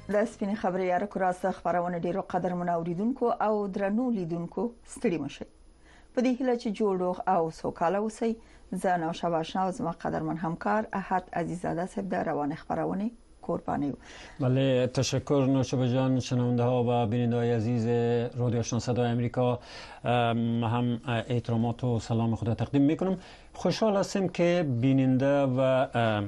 د سپینې خبرې یاره راست خبرونه ډیرو قدرمن اوریدونکو او درنو لیدونکو ستړي مشي په دې هیله چې جوړ او سوکاله اوسئ. زه نو شباشنا او زما قدرمن همکار احد عزیزاده صاحب د روان خبرونه قربانی. بله تشکر نوشابه جان. شنونده ها و بیننده های عزیز رادیو آشنا صدای آمریکا، هم احترامات و سلام خود تقدیم میکنم. خوشحال هستیم که بیننده و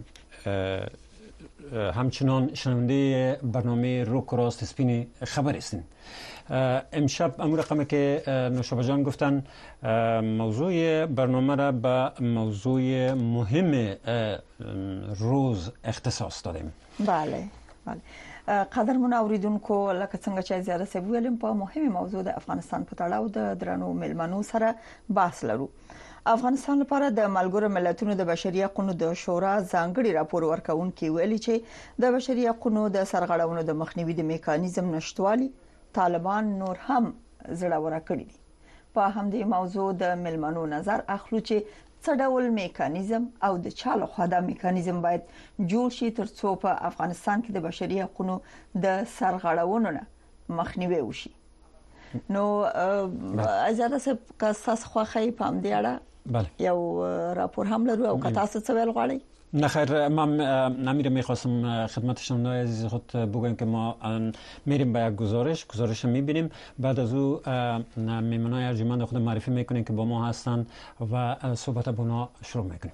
همچنان شنونده برنامه روک راست سپین خبر هستیم. امشب امور رقمی که نوشابه جان گفتن موضوع برنامه را به موضوع مهم روز اختصاص دادیم. بله قدرمن اوریدونکو، لکه څنګه چې زیاده سه ویلم په مهمه موضوع د افغانستان په تړاو د درنو ملمنو سره بحث لرو. افغانستان لپاره د ملګرو ملتونو د بشري حقوقو د شورا ځانګړي راپور ورکونکي ویلي چې د بشري حقوقو د سرغړونو د مخنیوي د میکانیزم نشټوالي طالبان نور هم زړه کړی دي. په همدې موضوع د ملمنو نظر اخلو چې څه ډول میکانیزم او د چالو خو دا میکانیزم باید جوړ شي ترڅو په افغانستان کې د بشري حقوقو د سرغړونو نه مخنیوي وشي. نو ازاده څه کاساس خوخی په همدې اړه یو راپور هم لرو او که تاسو څه ویل غواړئ؟ نه خیر، من نمیرم میخواستم خدمت شما عزیز خود بگویم که ما میریم به یک گزارش میبینیم، بعد از او میمنای ارجمند خود معرفی میکنیم که با ما هستن و صحبت با اونا شروع میکنیم.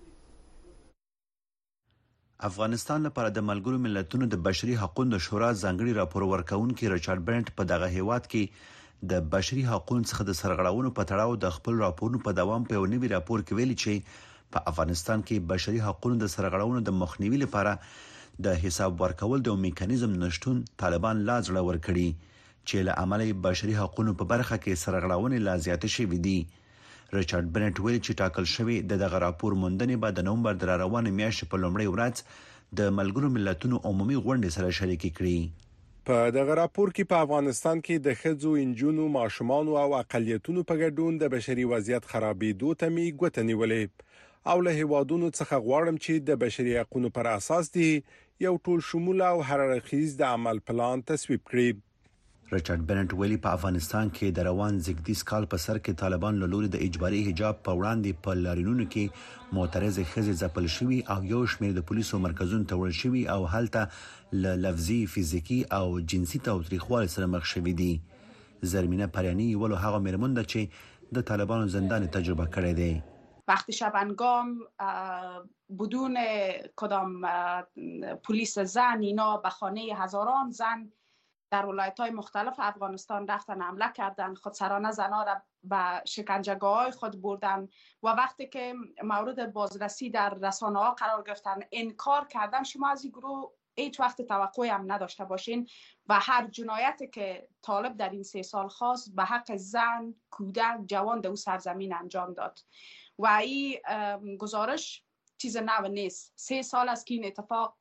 افغانستان لپاره د ملګرو ملتونو د بشري حقوقو د شورا ځانګړي راپور ورکونکي ریچارډ برنټ په دغه هیواد کې د بشري حقوقو څخه د سرغړونو په تړاو د خپل راپورونو په دوام په یو نوي راپور کې ویلي چې په افغانستان کې بشري حقوقو د سرغړونو د مخنیوي لپاره د حساب ورکول د میکانیزم نشټون طالبان لا ځړه ور کړی چې له عملي بشري حقوقو په برخه کې سرغړونې لا زیاتې شوې دي. ریچارډ برنټ ویلي چې ټاکل شوی دغه راپور موندنې به د نومبر د روانې میاشتې په لومړۍ ورځ د ملګرو ملتونو عمومي غونډې سره شریک کړي. په دغه راپور کې په افغانستان کې د ښځو، انجونو، ماشومان او اقلیتونو په ګډون د بشري وضعیت خرابېدو ته می ګوته نیولې او له هیوادونو څخه غواړم چې د بشري حقوقو پر اساس دی یو ټول شمول او هررخیز د عمل پلان تصویب کړي. ریچارډ برنټ ویلي په افغانستان کې د روان زیږدیز کال په سر کې طالبان له لوري د اجباري حجاب په وړاندې په لارینونو کې معترض ښځې ځپل شوي او یو شمېر د پولیسو مرکزونو ته وړل شوي او هلته له لفظي، فزیکي او جنسي تاوتریخوالي سره مخ شوي دي. زرمینه پریانی ولو هغه مېرمن ده چې د طالبانو زندان تجربه کړې ده. وقتی شبانگام بدون کدام پلیس زن اینا به خانه هزاران زن در ولایت‌های مختلف افغانستان رفتن حمله کردن، خودسرانه زنها را به شکنجهگاه‌های خود بردن و وقتی که مورد بازرسی در رسانه‌ها قرار گرفتن انکار کردن. شما از این گروه هیچ وقت توقعی هم نداشته باشین و هر جنایتی که طالب در این 3 سال خواست به حق زن، کودک، جوان در اون سرزمین انجام داد و این گزارش چیز نو نیست. 3 سال است که این اتفاق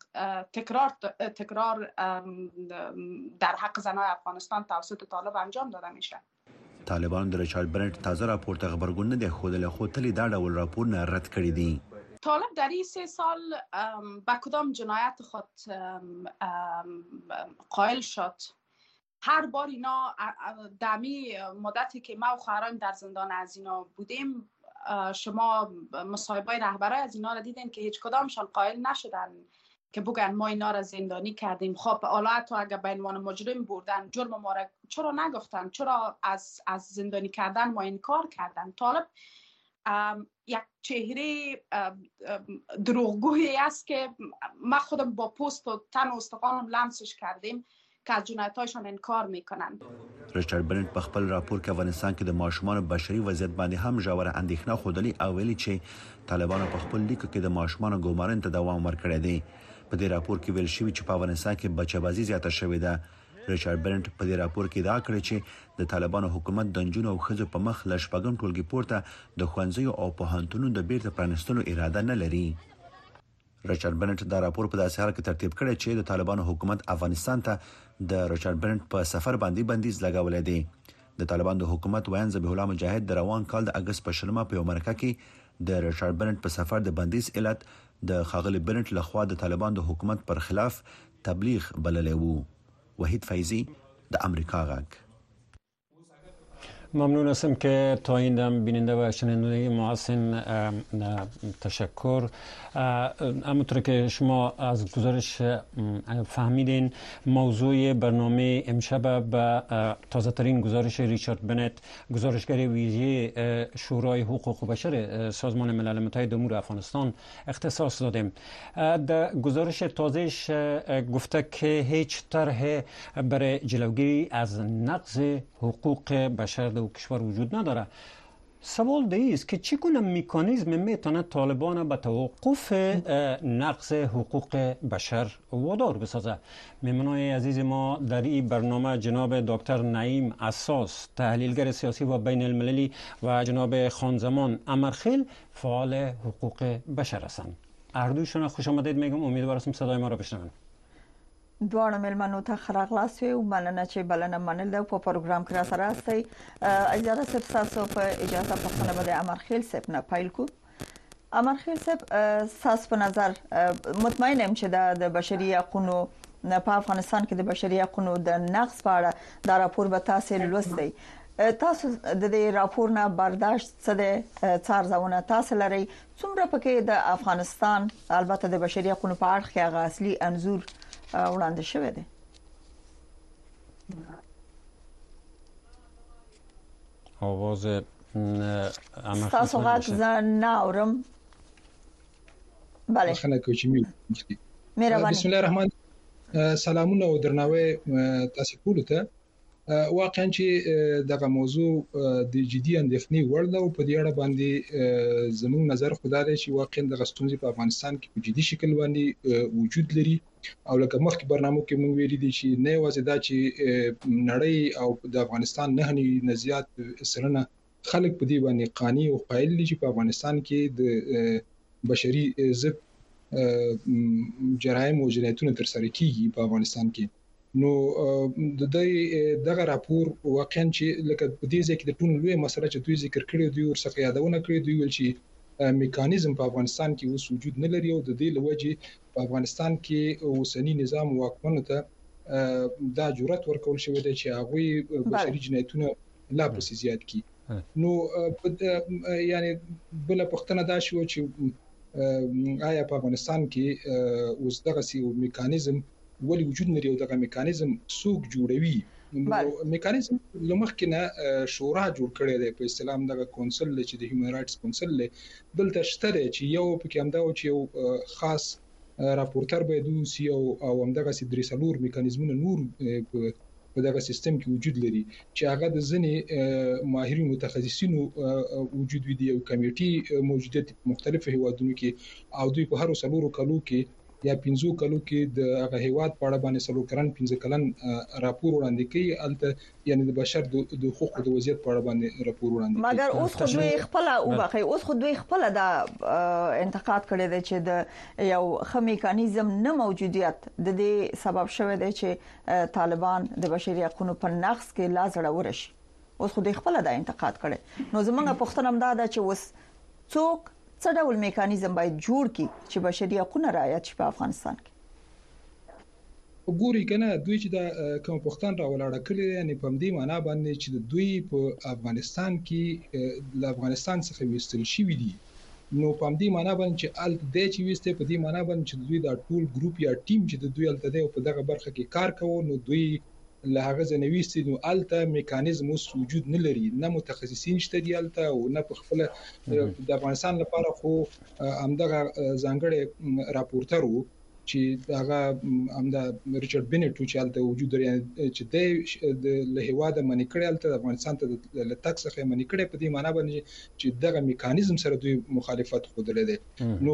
تکرار در حق زنای افغانستان توسط طالب انجام داده میشه. طالبان د ریچارډ برنټ تازه راپور ته خبرګون نه دی خوده له خودلی دا ډول راپور نه رد کړی دی. طالب در این 3 سال با کدام جنایت خود قائل شد؟ هر بار اینا دمی مدتی که ما و خواهران در زندان از اینا بودیم، شما مصاحبه رهبرای از اینا را دیدین که هیچ کدامشان قائل نشدن که بگن ما اینا را زندانی کردیم. خب حالا حتی اگر به عنوان مجرم بردن، جرم ما را چرا نگفتن؟ چرا از زندانی کردن ما انکار کردن؟ طالب یک چهره دروغگویی است که ما خودم با پوست و تن و استخوانم لمسش کردیم که از جنایت‌هایشان انکار میکنند. ریچارډ برنټ په خپل راپور کې افغانستان کې د ماشومانو بشري وضعیت باندې هم ژوره اندېښنه خوده او ویلي چې طالبانو په خپل لیک کې د ماشومانو ګومارن ته دوام ورکړی دی. په دې راپور کې ویل شوی چې په افغانستان کې بچه‌بازي زیاته شوې ده. ریچارډ برنټ په دې راپور کې دا کړی چې د طالبانو حکومت د نجونو او ښځو په مخ له شپږم ټولګي پورته د ښوونځیو او پوهنتونونو د بیرته پرانیستلو اراده نه لري. ریچارډ برنټ دا راپور په داسې حال کې ترتیب کړی چې د طالبانو حکومت افغانستان ته د ریچارډ برنټ په سفر باندې بندیز لګولې دی. د طالبانو د حکومت ویان ذبیح الله مجاهد د روان کال د اگست په 20 په یو مرکه کې د ریچارډ برنټ په سفر د بندیز علت د خاغلی برنټ لخوا د طالبانو د حکومت پر خلاف تبلیغ بللی وو. وحید فیضی د امریکا غږ. ممنون هستم که تا این دم بیننده و شنونده محسن تشکر. همونطور که شما از گزارش فهمیدین موضوع برنامه امشب به تازه ترین گزارش ریچارد بنت گزارشگر ویژه شورای حقوق بشر سازمان ملل متحد امور افغانستان اختصاص دادیم. در گزارش تازهش گفته که هیچ طرح برای جلوگیری از نقض حقوق بشر در کشور وجود نداره. سوال دیگه است که چگونه مکانیزم میتونه طالبان به توقف نقض حقوق بشر وادار بسازه. مهمانای عزیز ما در این برنامه جناب دکتر نعیم اساس تحلیلگر سیاسی و بین المللی و جناب خانزمان امرخیل فعال حقوق بشر هستند. هر دویشون خوش آمدید میگم. امیدوارم صدای ما را بشنوند. دواړه مېلمنو ته ښه راغلاست او مننه چې بلنه منل په پروګرام کې را سره استئ. اجازه صاحب تاسو په اجازه پوښتنه به د امرخیل صاحب نه پیل کو. امرخیل صاحب تاسو په نظر مطمئن یم چې د بشري حقوقو په افغانستان کې د بشري حقوقو د نقض په اړه دا راپور به تاسو لوستئ. تاسو د دې راپور نه برداشت څه د څارځونه تاسو لري څومره پکې د افغانستان البته د بشري حقوقو په اړه کې اصلي انزور وړاندې شوی دی؟ آواز تاسو غږ نه اورم. بله خلک چې مهرباني. بسم الله الرحمن سلامونه او درناوی تاسو ټول ته. واقعا چې دغه موضوع د جدي اندېښنې وړ ده او په دې اړه باندې زموږ نظر خدای دی چې واقعا د غستونځي په افغانستان کې په جدي شکل باندې وجود لري. او لکه مخکې برنامه کې موږ ویلي دي چې نه یوازې دا چې نړۍ او د افغانستان نه زیات سرنه خلک په دې باندې قانوني او قایل دي چې په افغانستان کې د بشري ضد جرایم او جنایتونه ترسره کیږي په افغانستان کې. نو دغه راپور واقعا چې لکه په دې ځکه د ټول لوی مسله چې دوی ذکر کړی دی او څه یادونه کړی دی ویل چې میکانیزم په افغانستان کې اوس وجود نه لري او د دې لوجه په افغانستان کې اوسنی نظام واکمنو ته دا جرأت ورکول شوی دی چې هغه بشري جنایتونه لا پسې زیات کړي. نو یعنی بل پښتنه دا شو چې آیا په افغانستان کې اوس دغه سی میکانیزم ولی وجود لري او دغه میکانیزم څوک جوړوي؟ میکانیزم لمخکې نه شورا جوړ کړی دی په اسلام دغه کونسل چې د هیومن رائټس کونسل دلته شته چې یو پکې همدا او چې یو خاص راپورټر باید وسی او همدغه سي درې څلور میکانیزمونه نور په دغه سیستم کې وجود لري چې هغه د ځنې ماهرین متخصصینو وجود وي دی او کمیټي موجودیت مختلفو هیوادونو کې او دوی په هر څلورو کلو کې یا 15 کلو کې د هغه هیواد په اړه باندې سلو کرن 15 کلن راپور وړاندې کوي. البته یعنی د بشر د حقوقو د وضعیت په اړه باندې راپور وړاندې کوي. مګر اوس خو دوی خپل او بخي اوس خو دوی خپل د انتقاد کړی دی چې د یو خ میکانیزم نه موجودیت د دې سبب شوی دی چې طالبان د بشري حقوقو په نقض کې لا زړه ورشي. اوس خو دوی خپل د انتقاد کړي. نو زمونږ پښتنه هم دا چې اوس څوک څه ډول میکانیزم باید جوړ کی چې بشري حقوق رعایت شي په افغانستان کې؟ وګورئ کنه دوی چې د کوم پښتون راولاړه کړی یعنی په دې معنی باندې چې دوی په افغانستان کې د افغانستان څخه وستل شي دي. نو په دې معنی باندې چې الته د چې وسته په دې معنی باندې چې دوی دا ټول ګروپ یا ټیم چې دوی الته د په دغه برخه کې کار کوي نو دوی له هغه ځنويستي نو الته میکانیزم اوس وجود نه لري، نه متخصصین شته دی الته او نه په خپل د افغانستان لپاره خو همدغه ځانګړي راپورټر وو چې هغه همدا ریچارډ بنټ چې الته وجود لري چې د هیواد منی کړي الته افغانستان ته د تک څخه منی کړي په دې معنی باندې چې دغه میکانیزم سره دوی مخالفت خوده دي. نو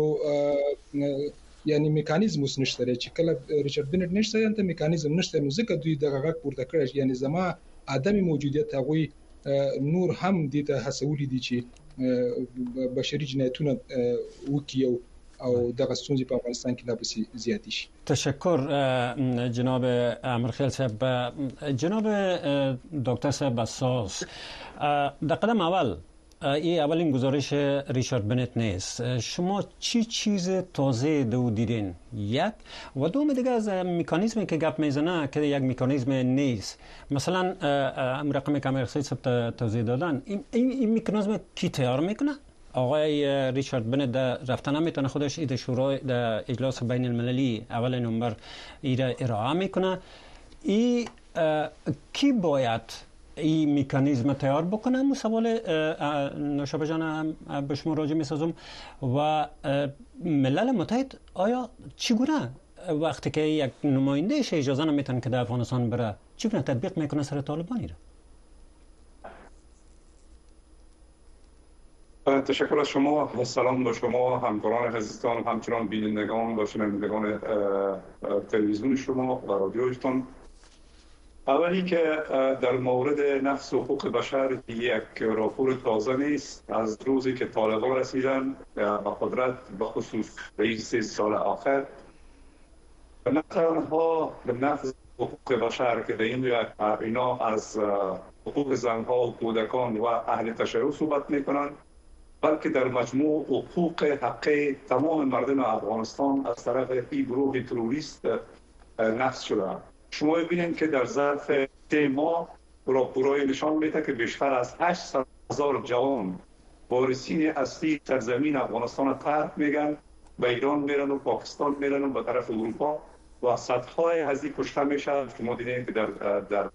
یعنی میکانیزم اوس نشته چې کله ریچارډ بنټ نشته یانته میکانیزم نشته نو ځکه دوی دغه غږ پورته کړی یعنی زما عدم موجودیت هغه نور هم د ته حسولې دي چې بشري جنایتونه وکیو او دغه ستونزې په افغانستان کې لا پسې زیات شي. تشکر جناب امرخیل صاحب. جناب دکتر صاحب اساس، در قدم اول این اولین گزارش ریچارد بنت نیست. شما چی چیز تازه دو دیدین؟ یک و دوم دیگه از مکانیزمی که گپ میزنه که یک مکانیزم نیست. مثلا رقمی که امیر سید صاحب توضیح دادن، این مکانیزم کی تیار میکنه؟ آقای ریچارد بنت در رفتن میتونه خودش ایده شورای در اجلاس بین المللی اول نوامبر ایده ارائه میکنه. کی باید این مکانیزم تیار بکنم؟ سوال نوشابه جان به شما راجع میسازم. و ملل متحد آیا چگونه وقتی که یک نمایندهش اجازه نمیتن که در افغانستان بره، چگونه تطبیق میکنه سر طالبانی را؟ تشکر از شما. سلام به شما همکاران عزیزتان، همچنان بینندگان و شنوندگان تلویزیون شما و رادیویتان. اولی که در مورد نقض حقوق بشر یک راپور تازه نیست. از روزی که طالبان رسیدن به قدرت، به خصوص به این 3 سال آخر، نه تنها به نقض حقوق بشر که در اینا از حقوق زنها و کودکان و اهل تشیع صحبت میکنن، بلکه در مجموع حقوق حقی تمام مردم افغانستان از طرف این گروه تروریست نقض شده. شما ببینید که در ظرف 3 ماه راپورهای نشان میده که بیشتر از 800,000 جوان وارثین اصلی سرزمین افغانستان را ترک میگن، به ایران میرن و پاکستان میرن و به طرف اروپا و صدهای هزی کشته میشن. شما دیدین که در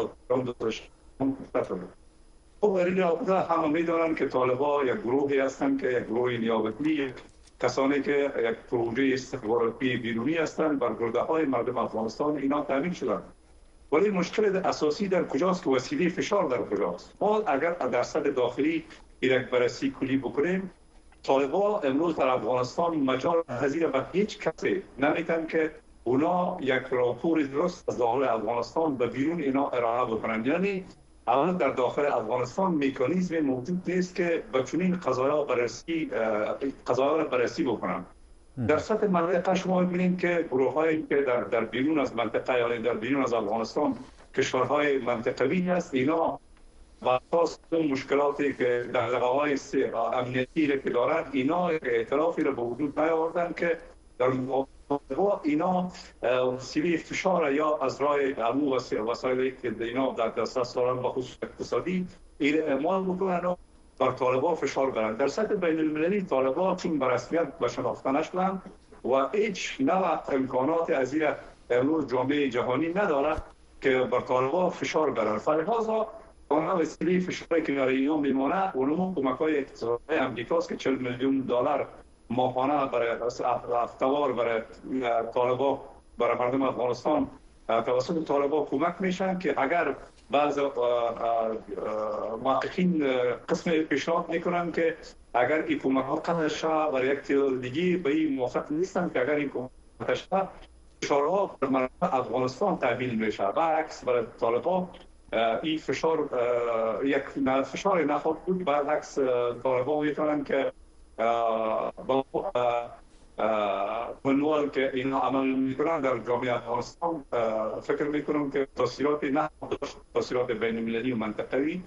خب در این رابطه همه میدونن که طالبان یک گروهی هستن که یک گروه نیابتی، کسانی که یک پروژه استخباراتی بیرونی هستند بر گرده‌های مردم افغانستان اینا تامین شدن. ولی مشکل اساسی در کجاست که وسیله فشار در کجاست؟ ما اگر در سطح داخلی یک بررسی کلی بکنیم، طالبان امروز در افغانستان مجال پذیر به هیچ کسی نمیتن که اونا یک راپور درست از داخل افغانستان به بیرون اینا ارائه بکنن. یعنی الان در داخل افغانستان مکانیزم موجود نیست که به چنین قضایا را بررسی بکنن. در سطح منطقه شما می‌بینید که گروه‌هایی که در بیرون از منطقه یا در بیرون از افغانستان کشورهای منطقوی هست، اینا با اساس مشکلاتی که دغدغه‌های امنیتی که دارند، اینا اعترافی را به وجود نیاوردن که در اینا وسیله فشار یا از راه امو وسایلی که اینا در دسترس دارن به خصوص اقتصادی اعمال بکنن و بر طالبان فشار برن. در سطح بین المللی طالبان چون به رسمیت به شناخته نشدن و هیچ نوع امکانات از این امروز جامعه جهانی نداره که بر طالبان فشار برن. فلذا آنها وسیله فشاری که برای اینا میمونه اونم کمک‌های اقتصادی امریکاست که 40 میلیون دلار ماهانه برای افتوار برای طالبان برای مردم افغانستان توسط طالبان کمک میشن که اگر بعض محققین قسم پیشنهاد میکنن که اگر این کمک ها قطع شود برای یک تعداد دیگه به این موافق نیستن که اگر این کمک قطع شود فشارها بر مردم افغانستان تحمیل میشه. برعکس برای طالبان این فشار یک فشار نخواهد بود. برعکس طالبان میتونن که منوال که اینا عمل میکنن در جامعه افغانستان فکر میکنم که تاثیرات نه تاثیرات بین المللی و منطقوی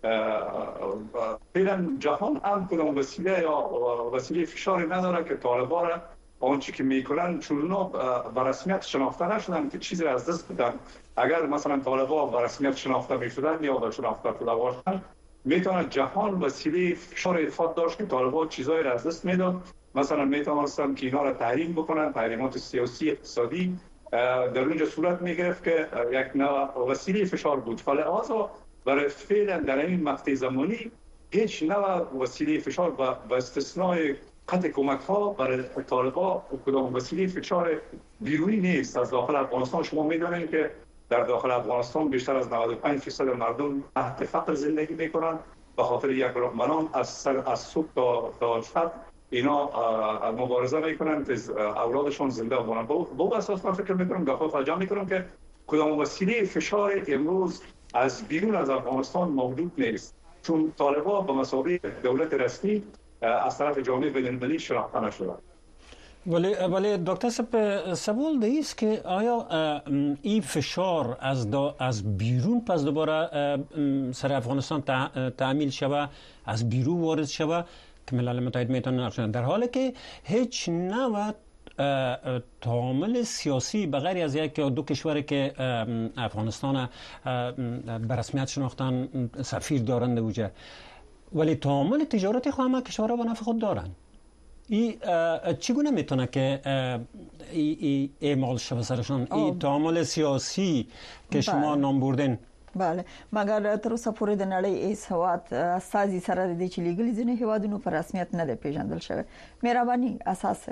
فعلا جهان هم کدام وسیله فشاری نداره که طالبان را آنچه که میکنن چون اونا به رسمیت شناخته نشدن که چیزی از دست بدن. اگر مثلا طالبان به رسمیت شناخته میشدن یا به شناخته شده باشن، میتونه جهان وسیله فشار اتفاق داشت که طالبان چیزایی را از دست میداد. مثلا میتونستن که اینا را تحریم بکنن، تحریمات سیاسی اقتصادی در اونجا صورت میگرفت که یک نوع وسیله فشار بود. فلذا برای فعلا در این مقطع زمانی هیچ نوع وسیله فشار با استثنای قطع کمک ها برای طالبان کدام وسیله فشار بیرونی نیست. از داخل افغانستان شما میدونید که در داخل افغانستان بیشتر از 95% مردم تحت فقر زندگی میکنن به خاطر یک راهمنان از صبح تا شب اینا مبارزه میکنن که اولادشون زنده بمونن. با اساس من فکر میکنم داخل فرجام میکنم که کدام وسیله فشار امروز از بیرون از افغانستان موجود نیست، چون طالبان به مثابه دولت رسمی از طرف جامعه بین المللی شناخته نشدند. ولی دکتر صاحب سوال ده است که آیا این فشار از بیرون پس دوباره سر افغانستان تعمیل شود، از بیرون وارد شود که ملل متحد میتونه نقش، در حالی که هیچ نوع تعامل سیاسی بغیر از یک یا دو کشوری که افغانستان به رسمیت شناختن سفیر دارند وجه، ولی تعامل تجارتی خو همه کشورها به نفع خود دارن. این چگونه میتونه که اعمال شود سرشان این تعامل سیاسی که شما نام بردین؟ بله، مګر تر اوسه پورې د نړۍ هیڅ هیواد استازي سره د چې لیګل ځینې هیوادونو په رسمیت نه دی پیژندل شوی. مهرباني اساس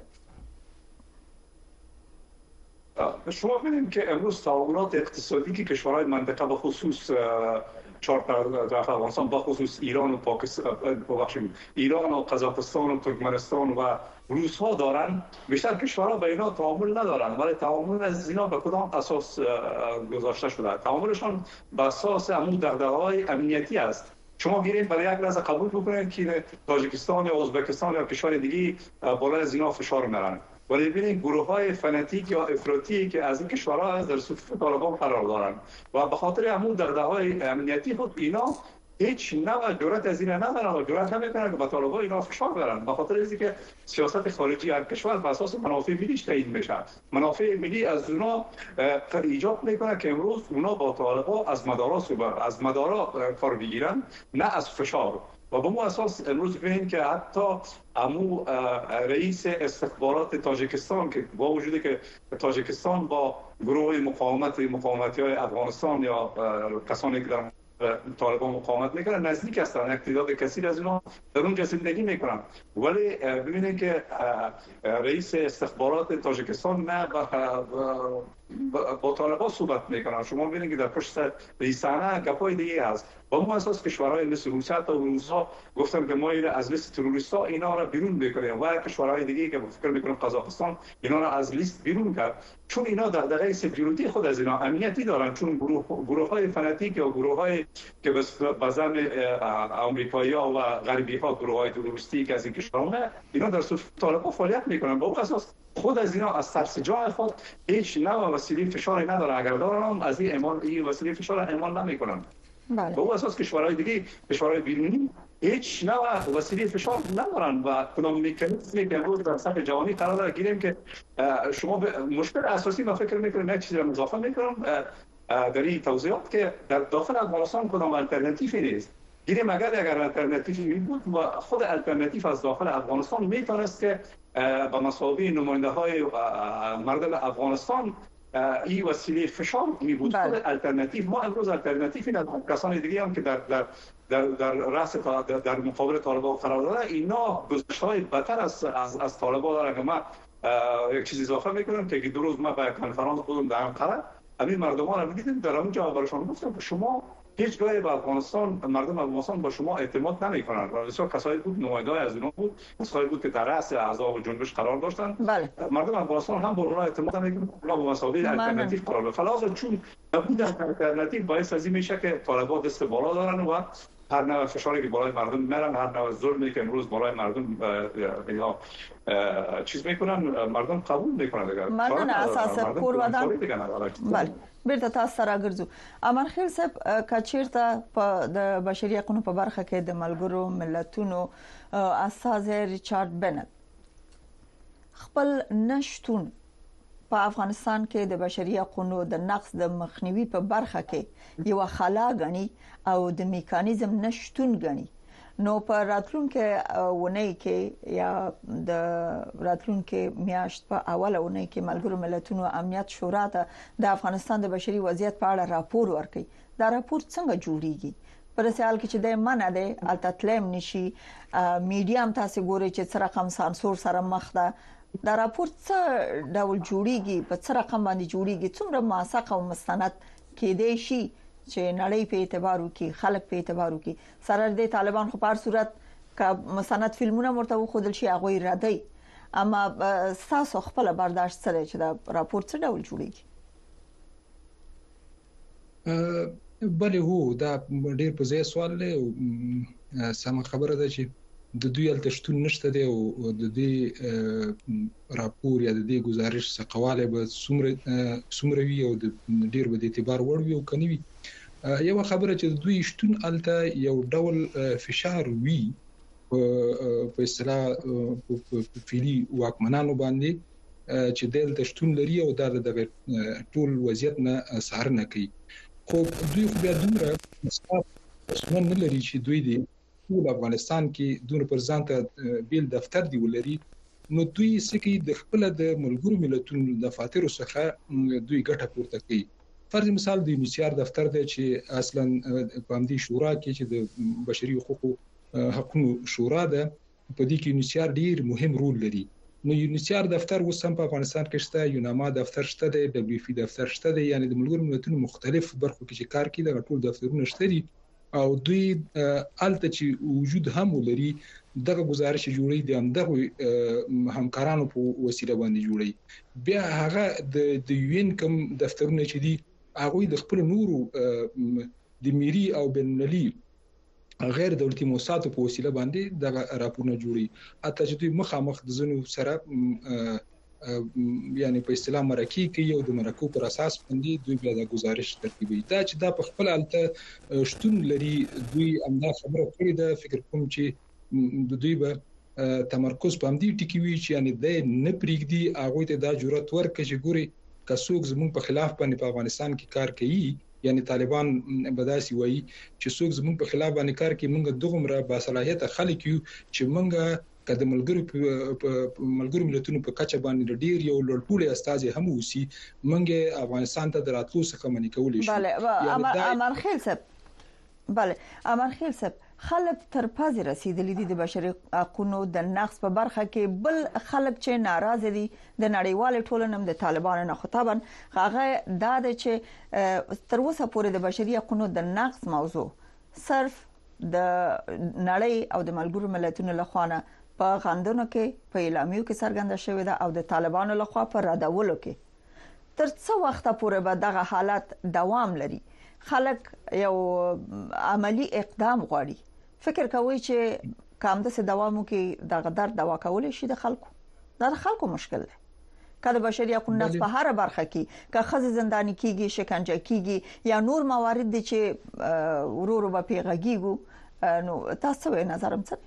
شما ببینید که امروز تعاملات اقتصادی که کشورهای منطقه به خصوص چهار طرف افغانستان به خصوص ایران و پاکستان، ایران و قزاقستان و ترکمنستان و روس ها دارن، بیشتر کشورها به اینا تعامل ندارن، ولی تعامل از اینا به کدام اساس گذاشته شده؟ تعاملشان به اساس همون دغدغه‌های امنیتی است. شما گیرید برای یک لحظه قبول بکنید که تاجیکستان یا ازبکستان یا کشور دیگه بالای از اینا فشار میارن، ولی ببینید گروه‌های فناتیک یا افراطی که از این کشورها در صفوف طالبان قرار دارن و به خاطر همون دغدغه‌های امنیتی خود اینا هیچ نوع جرأت از این ندارن و جرأت نمیکنن که به طالبان اینا فشار بیارن، به خاطر اینکه سیاست خارجی هر کشور بر اساس منافع ملیش تعیین میشه. منافع ملی از اونا ایجاب میکنه که امروز اونا با طالبان از مدارا کار بگیرن، نه از فشار. و به مو اساس امروز ببینید که حتی امو رئیس استخبارات تاجیکستان که با وجودی که تاجیکستان با گروه مقاومتی های افغانستان یا کسانی که در طالبان مقاومت میکنن نزدیک هستن، یک تعداد کثیر از اینا در اونجا زندگی میکنن، ولی ببینید که رئیس استخبارات تاجیکستان نه با طالبان صحبت میکنن. شما ببینید که در پشت رئیسانه گپای دیگه هست. با اون اساس کشورهای مثل روسیه تا روسا گفتن که ما اینا از لیست تروریستا اینا را بیرون بکنیم و کشورهای دیگه که فکر میکنم قزاقستان اینا را از لیست بیرون کرد، چون اینا دغدغه سکیوریتی خود از اینا امنیتی دارن، چون گروه‌های فناتیک یا گروه‌های که به زعم آمریکایی‌ها و غربی‌ها گروه‌های تروریستی که از این کشورها اینا در صف طالبان فعالیت میکنن. با اون اساس خود از اینا از ترس جای خود هیچ نوع وسیله فشاری ندارن، اگر دارن از این وسیله فشار اعمال نمیکنن. بله. به اون اساس کشورهای دیگه، کشورهای بیرونی هیچ نوع وسیله فشار ندارن و کدام مکانیزمی که امروز در سطح جهانی قرار داره گیریم که شما مشکل اساسی ما فکر میکنم یک چیزی را اضافه میکنم در این توضیحات که در داخل افغانستان کدام الटरनेटिव्ی نیست. گیریم اگر الटरनेटिव्ی بود و خود الटरनेटिव از داخل افغانستان میتونست که با مساوی نماینده های مردم افغانستان این وسیله فشار می بود. خود الटरनेटिव ما امروز الटरनेटिव्ی نداریم. کسانی دیگه هم که در رأس در مقابل طالبان قرار داره اینا گزارش‌های بدتر از طالبان داره که ما یک چیزی اضافه میکنم که دو روز ما به کنفرانس بودم در انقره، همین مردمان رو می‌دیدیم در اونجا براشون گفتم که شما هیچ جایی به افغانستان مردم افغانستان با شما اعتماد نمی‌کنند. بسیار کسایی بود نماینده‌های از اونها بود، کسایی بود که در رأس احزاب جنبش قرار داشتن. مردم افغانستان هم با اونها اعتماد نمی‌کنند، اونا با مسائل الटरनेटिव قرار دارن. فلاحاً چون نبود الटरनेटिव باعث از این میشه که طالبان دست بالا دارن و هر نوع فشاری که بالای مردم میارن، هر نوع ظلمی که امروز بالای مردم یا چیز میکنن، مردم قبول میکنن دیگه. مردم اساس پوروادان. بله. بیرته تاسو سره ګرځو. امر خیل صاحب کچیرته په د بشري حقوقو په برخه کې د ملګرو ملتونو استاذ ریچارډ بنت خپل نشټون په افغانستان کې د بشري حقوقو د نقض د مخنیوي په برخه کې یو خلا غني او د میکانیزم نشټون غني. نو په راتلونکو ونې کې یا د راتلونکو میاشت په اوله ونې کې ملګرو ملتونو امنیت شورا ته د افغانستان د بشري وضعیت په اړه راپور ورکړي. دا راپور څنګه جوړیږي؟ پر سوال کې چې د مننه ده التتلم نشي میډیم تاسو ګوري چې څه رقم سانسور سره مخ ده. دا راپور څه ډول جوړیږي، په څه رقم باندې جوړیږي، څومره موثق او مستند کېدای شي چې نړۍ په اعتبار وکړي، خلک په اعتبار وکړي. سره د طالبان خو په صورت ک مستند فلمونه مرته خودل شي هغه ردی، اما تاسو خپل برداشت سره چې دا راپور څه ډول جوړیږي؟ بله هو دا ډیر په ځای سوال له سم خبره ده چې د دوی التشتون نشته دی او د دې راپور یا د دې گزارش څخه به څومره وی او د ډیر به د اعتبار وړ وي او کني وي یو خبره چې دوی شتون الته یو ډول فشار وی په اصطلاح په فعلی واکمنانو باندې چې دلته شتون لري او د ټول وضعیت نه سهار نه کوي خو دوی خو بیا دومره مسؤلیت نه لري چې دوی دی ټول افغانستان کې دونه پر ځان ته بیل دفتر دی ولري نو دوی سکی د خپل د ملګرو ملتونو د دفاتر څخه دوی ګټه پورته کوي فرض مثال د یونیسیار دفتر دی چې اصلا په همدې شورا کې چې د بشري حقوقو شورا ده په دې کې یونیسیار ډیر مهم رول لري نو یونیسیار دفتر وسم په افغانستان کې شته یوناما دفتر شته دی دبليو پی دفتر شته دی یعنی د ملګرو ملتونو مختلف برخو کې چې کار کوي د ټول دفترونه شته دي او دوی الته چې وجود هم ولري دغه گزارش جوړي دي هم دغه همکارانو په وسیله باندې جوړي بیا هغه د یوین کوم دفترونه چې دي هغه د خپل نورو د میری او بنلي غیر دولتي موسساتو په وسیله باندې دغه راپورونه جوړي اته چې دوی مخامخ د زنو سره یعنی په اصطلاح مرکه کوي او د مرکو پر اساس باندې دوی بیا د گزارش ترتیبوي دا چې دا په خپل الته شتون لري دوی امدا خبره کړې ده فکر کوم چې د دوی به تمرکز په همدې ټکی وی چې یعنی د نه پریږدي هغه ته دا جرأت ورکړي چې ګوري کڅوګ زموږ په خلاف باندې په افغانستان کې کار کوي یعنی طالبان بداسي وایي چې څوک زموږ په خلاف باندې کار کوي موږ دغه با صلاحیت خلک یو چې موږ کله ملګرو ملتونو په کچه باندې ډیر یو لړپوله استاد هم وسی موږ افغانستان ته دراتلو څخه منې کولې شو بله امر خیل صاحب خلک تر پازي رسیدلي دي د بشري حقوقو د نقص په برخه کې بل خلک چې ناراض دي د نړیوال ټولنې د طالبانو نه خطابا هغه د چې تر اوسه پورې د بشري حقوقو د نقص موضوع صرف د نړۍ او د ملګرو ملتونو لخوا په غندونو کې په اعلامیو کې څرګنده شوې ده او د طالبانو لخوا په ردولو کې تر څو وخت پورې به دغه حالت دوام لري خلک یو عملی اقدام غواړي فکر کوي چې کوم د څه دوامو کې دغه درد دوا کول شي د خلکو مشکل ده کله بشري حقوقو په هر برخه کې که خزه زنداني کیږي شکنجه کیږي یا نور موارد دي چې ورورو په پیغاګیږي نو تاسو به نظرم څه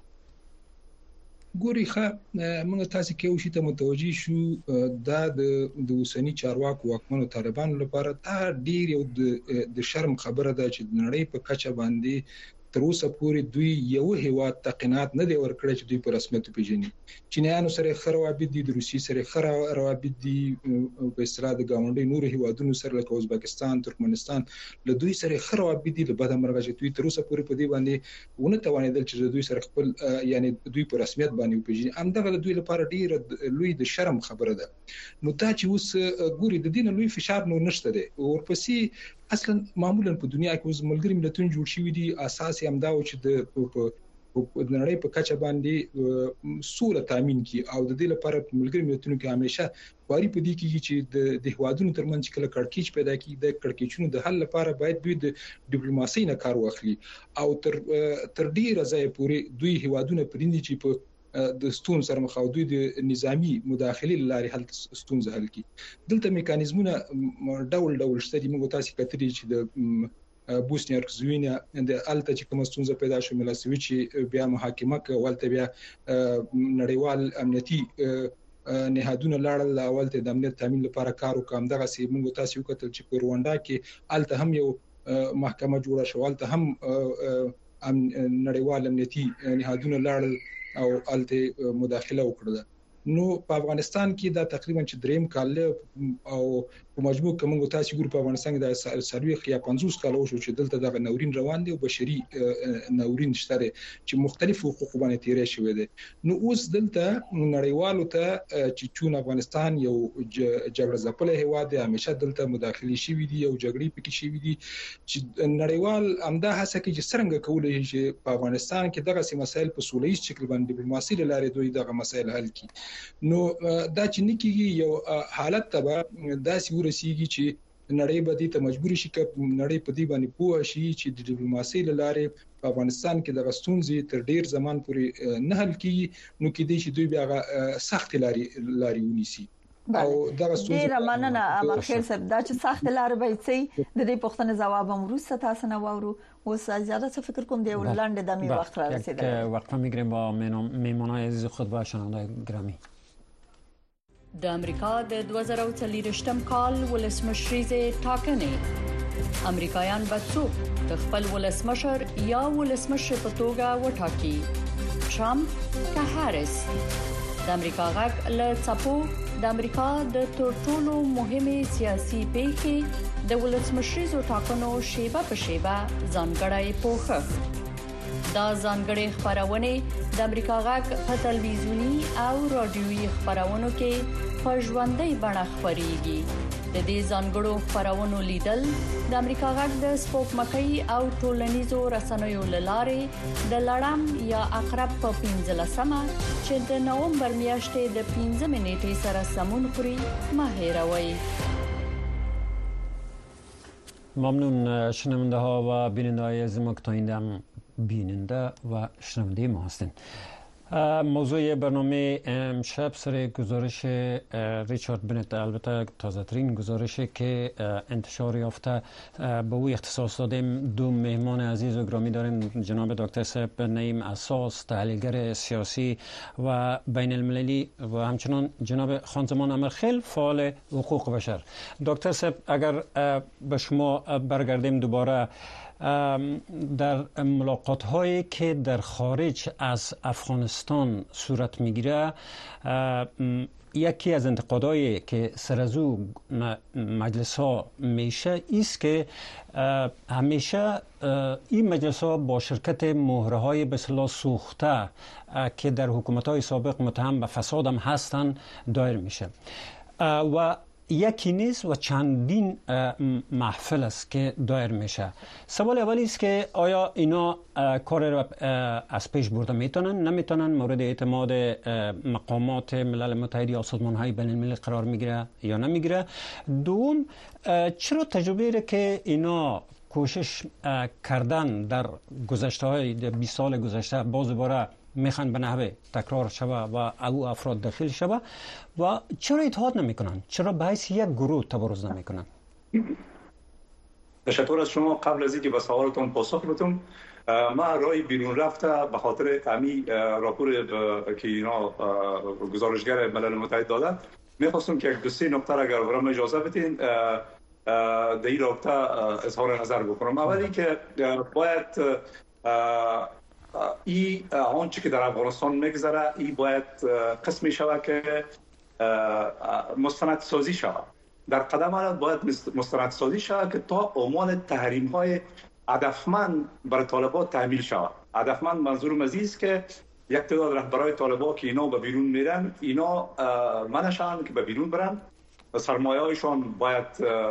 ګوري ښه موږ تاسو کې اوسې ته متوجي شو دا د اوسنی چارواکو واکمنو طالبانو لپاره دا ډیر یو د شرم خبره ده چې د نړۍ په کچه باندې تر اوسه پورې دوی یو هیواد تقینات نه دی ورکړی چې دوی په رسمیت پیژني چینایانو سره خروابید دي د روسي سره خروابید دي په اصطلاح د ګاونډي نور هیوادونو سره لکه ازبکستان ترکمنستان له دوی سره خروابید دي له بده مرغه چې دوی تر اوسه پورې په دې باندې ونه توانیدل چې دوی سره خپل یعنی دوی په رسمیت باندې پیژني همدغه دوی لپاره ډیر لوی د شرم خبره ده نو تا چې اوس ګوري د دین لوی فشار نو نشته دی ورپسې اصلا معمولا په دنیا کې اوس ملګری ملتونه جوړ شوي دي اساس یې همدا و چې د نړۍ په کچه باندې سوله تامین کی او د دې لپاره ملګری ملتونو کې همیشه واري په دې کې چې د هوادونو ترمنځ کله کړکېچ پیدا کیږي د کړکېچونو د حل لپاره باید دوی د ډیپلوماسۍ نه کار واخلي او تر ډیره ځای پورې دوی هوادونه پرېندي چې په د ستون سره مخاو دوی د نظامی مداخله لاري حل ستونزه حل کی دلته میکانیزمونه ډول شته دي موږ تاسو کتري چې د بوسنیا هرزګوینا د الته چې کوم ستونزه پیدا شو ملاسویچ بیا محاکمه کولته بیا نړیوال امنیتي نهادونه لاړل اول ته د امنیت تامین لپاره کار وکم دغه سی موږ تاسو وکتل چې په رواندا کې الته هم یو محکمه جوړه شو الته هم نړیوال امنیتي نهادونه لاړل او الته مداخله وکړه نو په افغانستان کې دا تقریبا چې دریم کال او په مجموع کې موږ تاسو ګور په افغانستان کې د سروي خیا 50 کال وشو چې دلته د نورین روان دي او بشري نورین شته چې مختلف حقوق باندې تیرې شوې دي نو اوس دلته نړیوالو ته چې چون افغانستان یو جګړه ځپلې هوا دي همیشه دلته مداخلي شوې دي او جګړې پکې شوې دي چې نړیوال امدا هڅه کوي چې څنګه کولای شي په افغانستان کې دغه مسایل په سولهییز شکل باندې ډیپلوماسي لاره دوی دغه مسایل حل کړي نو دا چې نکیږي یو حالت ته داسې ورسیږي چې نړۍ به دې ته مجبور شي چې نړۍ په دې باندې پوه شي چې د ډیپلوماسۍ لاره په افغانستان کې د غستونځي تر ډیر زمان پورې نه حل کیږي نو کې دې چې دوی بیا سخت لاري ونیسي او دغه ډیر مننه امر خیر صاحب دا چې سخت لار به سي د دې پوښتنې جواب هم روسته تاسو نه وورو اوس زیاده څه فکر کوم دی ولند د می وخت را رسیدل وقفه میگیریم با میمونای عزیز خود با شنوندگان گرامی. د امریکا د 2024م کال ولسمشریزه ټاکنې امریکایان به څوک د خپل ولسمشر یا ولسمشر په توګه وټاکي ټرمپ که هاریس د امریکا غږ له څپو د امریکا د ټولو مهمه سیاسي پیښې د ولسمشریزو ټاکنو شیبه په شیبه ځانګړی پوښښ دا ځانګړي خبرونه د امریکا غږ په تلویزیونی او رادیويي خبرونو کې په ژوندۍ بڼه خبريږي د دې ځانګړو خبرونو لیدل د امریکا غږ د سپوږمکۍ او ټولنیزو رسنیو لارې د لړم یا عقرب په 15مه چې د نومبر میاشتې د 15 نیټې سره سمون خوري مهیروي. ممنون شنونده ها و بیننده های از ما که تا این دم بیننده و شنونده ما هستند. موضوع برنامه امشب سر گزارش ریچارد بنت، البته تازه ترین گزارشی که انتشار یافته به او اختصاص دادیم. دو مهمان عزیز و گرامی داریم، جناب دکتر صاحب نعیم اساس تحلیلگر سیاسی و بین المللی و همچنان جناب خانزمان امرخیل فعال حقوق بشر. دکتر صاحب اگر به شما برگردیم دوباره، در ملاقات هایی که در خارج از افغانستان صورت میگیره، یکی از انتقادهایی که سر از او مجلس ها میشه است که همیشه این مجلس ها با شرکت مهره های به اصطلاح سوخته که در حکومت های سابق متهم به فساد هم هستند دایر میشه و یکی نیست و چندین محفل است که دایر میشه. سوال اولی است که آیا اینا کار را از پیش برده میتونن نمیتونن، مورد اعتماد مقامات ملل متحد یا سازمان های بین المللی قرار میگیره یا نمیگیره؟ دوم، چرا تجربه را که اینا کوشش کردن در گذشته های 20 سال گذشته باز دوباره میخوان به نحوه تکرار شوه و او افراد داخل شوه و چرا اتحاد نمیکنن؟ چرا به حیث یک گروه تبارز نمیکنن؟ تشکر از شما. قبل از اینکه به سوالتون پاسخ بدم، ما رای بیرون رفته به خاطر امی راپور که اینا گزارشگر ملل متحد دادن، میخواستم که یک دو سه نکته اگر برام اجازه بدین در این رابطه اظهار نظر بکنم. اولی که باید ای آنچه که در افغانستان میگذره ای باید قسمی شود که مستندسازی شود. در قدم اول باید مستندسازی شود که تا عنوان تحریم های هدفمند بر طالبان تحمیل شود. هدفمند منظورم از است که یک تعداد رهبرای طالبان که اینا به بیرون میرن، اینا منشان که به بیرون برن، سرمایه هایشان باید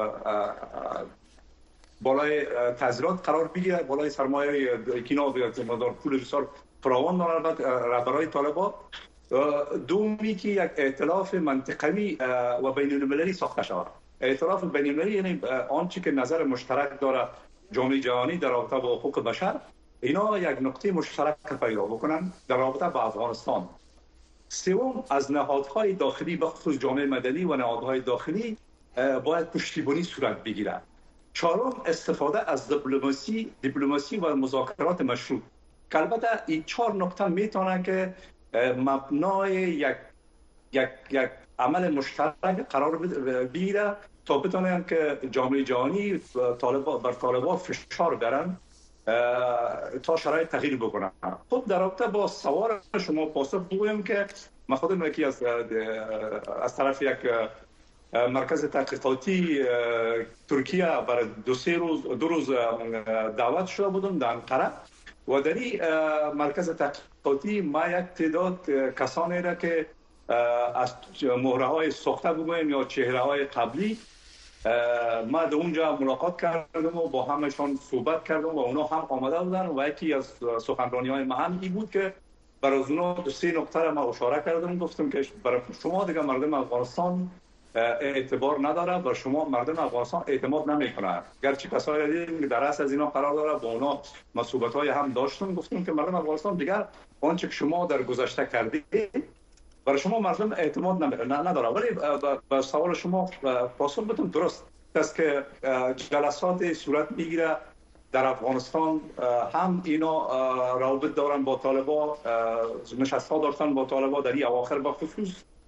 بالای تذیرات قرار بگیره، بالای سرمایه کینا مقدار پول بسیار فراوان دارند رهبران طالبان. دومی که یک ائتلاف منطقوی و بین المللی ساخته شود. ائتلاف بین المللی یعنی آنچه که نظر مشترک داره جامعه جهانی در رابطه با حقوق بشر، اینا یک نقطه مشترک پیدا بکنن در رابطه با افغانستان. سوم، از نهادهای داخلی به خصوص جامعه مدنی و نهادهای داخلی باید پشتیبانی صورت بگیرد. چهارم، استفاده از دیپلماسی و مذاکرات مشروط. البته این 4 نکته میتونه که مبنای یک عمل مشترک قرار بگیره تا بتونن که جامعه جهانی بر طالبان فشار بیارن تا شرایط تغییر بکنن. خب در رابطه با سوال شما پاسخ بگویم که من خودم یکی از طرف یک مرکز تحقیقاتی ترکیه برای دو روز دعوت شده بودم در انقره و در این مرکز تحقیقاتی ما یک تعداد کسانی را که از مهره های ساخته بگویم یا چهره های قبلی ما در اونجا ملاقات کردم و با همشان صحبت کردم و اونا هم آمده بودن و یکی از سخنرانی های ما هم این بود که برای اونا 3 نکته را ما اشاره کردم. گفتم که برای شما دیگه مردم افغانستان اعتبار نداره و شما مردم افغانستان اعتماد نمیکنند. گرچه کسایی دیدیم که در اصل از اینا قرار داره با اونا مصوبت‌های هم داشتن، گفتیم که مردم افغانستان دیگر آنچه که شما در گذشته کردید برای شما مردم اعتماد نداره. ولی به سوال شما پاسخ بدم، درست است که جلسات صورت میگیره در افغانستان، هم اینا روابط دارن با طالبان، نشست‌ها داشتن با طالبان در این اواخر به خصوص.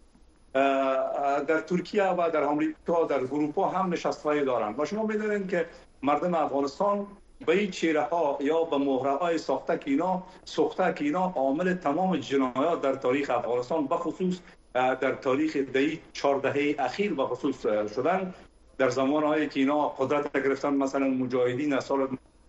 در ترکیه و در آمریکا در اروپا هم نشست‌های دارن و شما می‌دونید که مردم افغانستان به این چهره‌ها یا به مهره‌های ساخته که اینا عامل تمام جنایات در تاریخ افغانستان به خصوص در تاریخ 4 دهه اخیر به خصوص شدن. در زمانهایی که اینا قدرت گرفتن، مثلا مجاهدین سال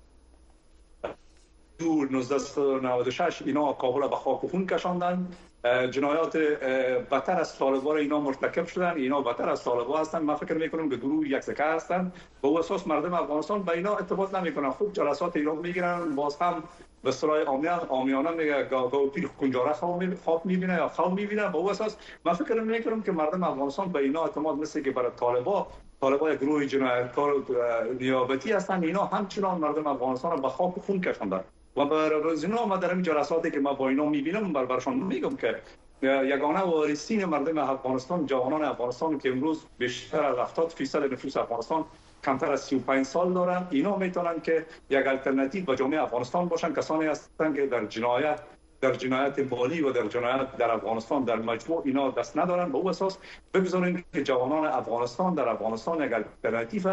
1996 اینا کابل به خاک و خون کشاندن، جنایات بدتر از طالبان اینا مرتکب شدن، اینا بدتر از طالبان هستن. من فکر میکنم که گروه یک سکه هستن. به اساس مردم افغانستان به اینا ارتباط نمیکنن، خوب جلسات اینا میگیرن، باز هم به صورت عامیانه میگه گاو پیر کنجاره خواب میبینه یا خواب میبینه. به اساس من فکر میکنم که مردم افغانستان به اینا اعتماد مثل که برای طالبان یک گروه جنایتکار نیابتی هستن، اینا همچنان مردم افغانستان رو به خاک و خون کشاندن. و برای اینا ما در این جلساتی که ما با اینا میبینم براشون میگم که یگانه وارثین مردم افغانستان جوانان افغانستان که امروز بیشتر از 70% نفوس افغانستان کمتر از 35 سال دارن، اینا میتونن که یک الटरनेटिव به جامعه افغانستان باشن. کسانی هستن که در جنایت مالی و در جنایت در افغانستان در مجموع اینا دست ندارن. به اساس بگذاریم که جوانان افغانستان در افغانستان یک الटरनेटिव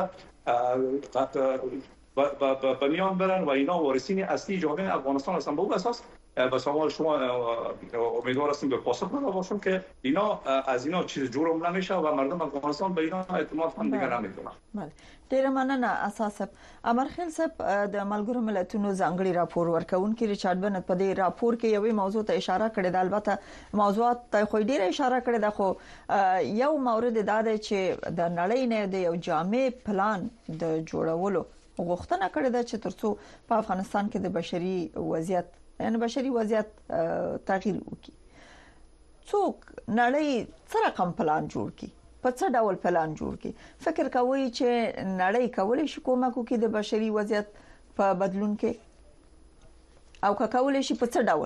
به میان برن و اینا وارثین اصلی جامعه افغانستان هستن. به اساس به سوال شما امیدوار هستیم به پاسخ داده باشم که اینا از اینا چیز جوړ نمیشه و مردم افغانستان به اینا اعتماد هم دیگه نمیکنن. بله، ډیر مننه اساس امرخیل صاحب. د ملګرو ملتونو ځانګړي راپور ورکونکي ریچارډ بنت په دې راپور کې یوې موضوع ته اشاره کړې ده. البته موضوعات ته خو ډیره اشاره کړې ده، خو یو مورد دا دی چې د نړۍ نه د یو جامع پلان د جوړولو غوښتنه کړې ده چې ترڅو په افغانستان کې د بشري وضعیت تغییر وکړي. څوک نړۍ څه رقم پلان جوړ کړي، په څه ډول پلان جوړ کړي؟ فکر کوي چې نړۍ کولای شي کومک وکړي د بشري وضعیت په بدلون کې، او کولای شي په څه ډول؟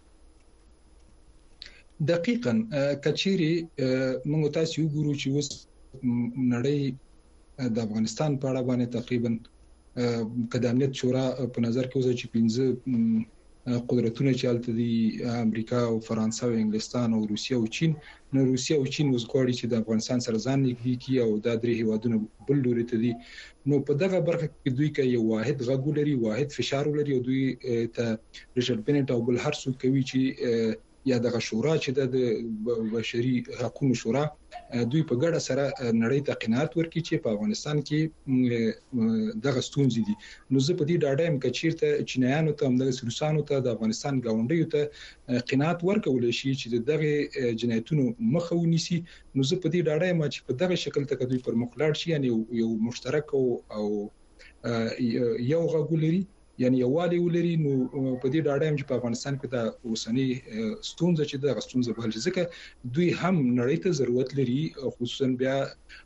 دقیقاً کچيري موږ تاسو وګورو چې اوس نړۍ د افغانستان په اړه باندې تقریبا قدامت شورا په نظر کې اوسه چې 15 قدرتونه چې الته دي، امریکا او فرانسه او انګلستان او روسیه او چین. نو روسیه او چین اوس غواړي چې د افغانستان سره ځان نږدې کړي او دا درې هیوادونه بل لوري ته دي. نو په دغه برخه کې دوی کې یو واحد غږ لري، واحد فشار لري او دوی ته ریچارډ بنت او بل هر څوک کوي چې یا دغه شورا چې د بشري حقوقو شورا دوی په ګډه سره نړۍ ته قناعت ورکړي چې په افغانستان کې دغه ستونزې دي. نو زه په دې ډاډه یم چې چیرته چینایانو ته هم د روسانو ته د افغانستان ګاونډیو ته قناعت ورکول شي چې دغه جنایتونو مخه ونیسي. نو زه په دې ډاډه یم چې په دغه شکل ته دوی پر مخ لاړ شي، یعنی یو مشترک او یو غږ لري، یعنی یووالی ولري. نو په دې ډاډه یم چې په افغانستان کې د اوسنۍ ستونزې چې د غستونزه بل ځکه دوی هم نړۍ ته ضرورت لري، خصوصا بیا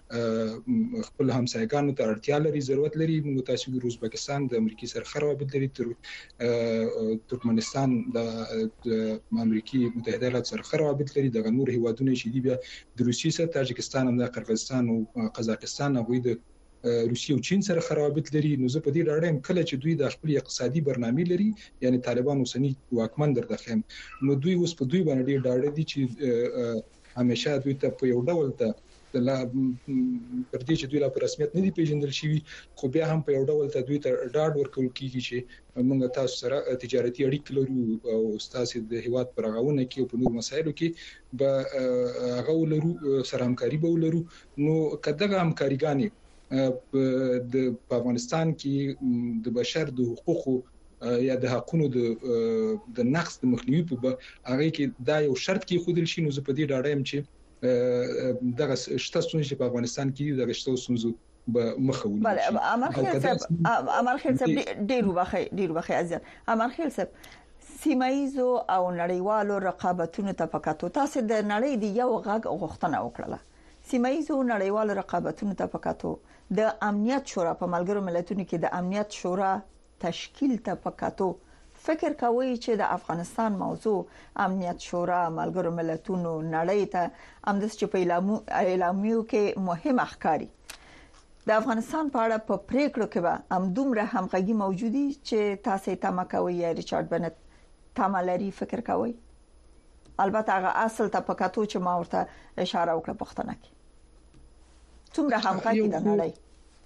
خپل همسایګانو ته اړتیا لري، ضرورت لري. موږ تاسو د ازبکستان د امریکای سره خرابت لري، ترکمنستان د امریکای متحده ایالات سره خرابت لري، د نور هیوادونو چې دی بیا د روسیې سره، تاجکستان هم د قرغیزستان او قزاقستان او د روسیې او چین سره خرابت لري. نو زه په دې ډاډه یم کله چې دوی د خپل اقتصادي برنامه لري، یعنی طالبان اوسنی واکمن درخم، نو دوی اوس په دوی باندې ډېر ډاډه دي چې همیشه دوی ته په یو ډول ته پر دې چې دوی لا په رسمیت نه دي پیژندل شوی، خو بیا هم په یو ډول ته دوی ته ډاډ ورکول کیږي چې موږ تاسو سره تجارتي اړیکې لرو او تاسو د هیواد پر غوونه کې او په نور مسایلو کې به غوولرو سره همکاري به ولرو. نو کداغه همکاریګانی د افغانستان کې د بشر د حقوقو یا د حقوقو د نقص د مخنیوي په هغه کې دا یو شرط کې خودل شي. نو زه په دې ډاډه یم چې دغه شته ستونزې په افغانستان کې دغه شته ستونزې به مخاوني. بله، امرخیل صاحب ډیر وخت ازیات. امرخیل صاحب، سیمایزو او نړیوالو رقابتونو ته فقط تاسو د نړۍ دی یو غږ غوښتنه وکړه، سیمایي نړیوال رقابتونو ته پکاتو د امنیت شورا په ملګرو ملتونو کې د امنیت شورا تشکیل ته پکاتو فکر کوي چې د افغانستان موضوع امنیت شورا ملګرو ملتونو نړۍ ته امدس چې په اعلامیو کې مهم اخکاری د افغانستان په اړه په پریکړو کې به همدومره همغږي موجودي چې تاسو ته مکوي یا ریچارډ بنت تاملري فکر کوي البته هغه اصل ته پکاتو چې ما ورته اشاره وکړه پښتنه کې څومره همغږي د نړۍ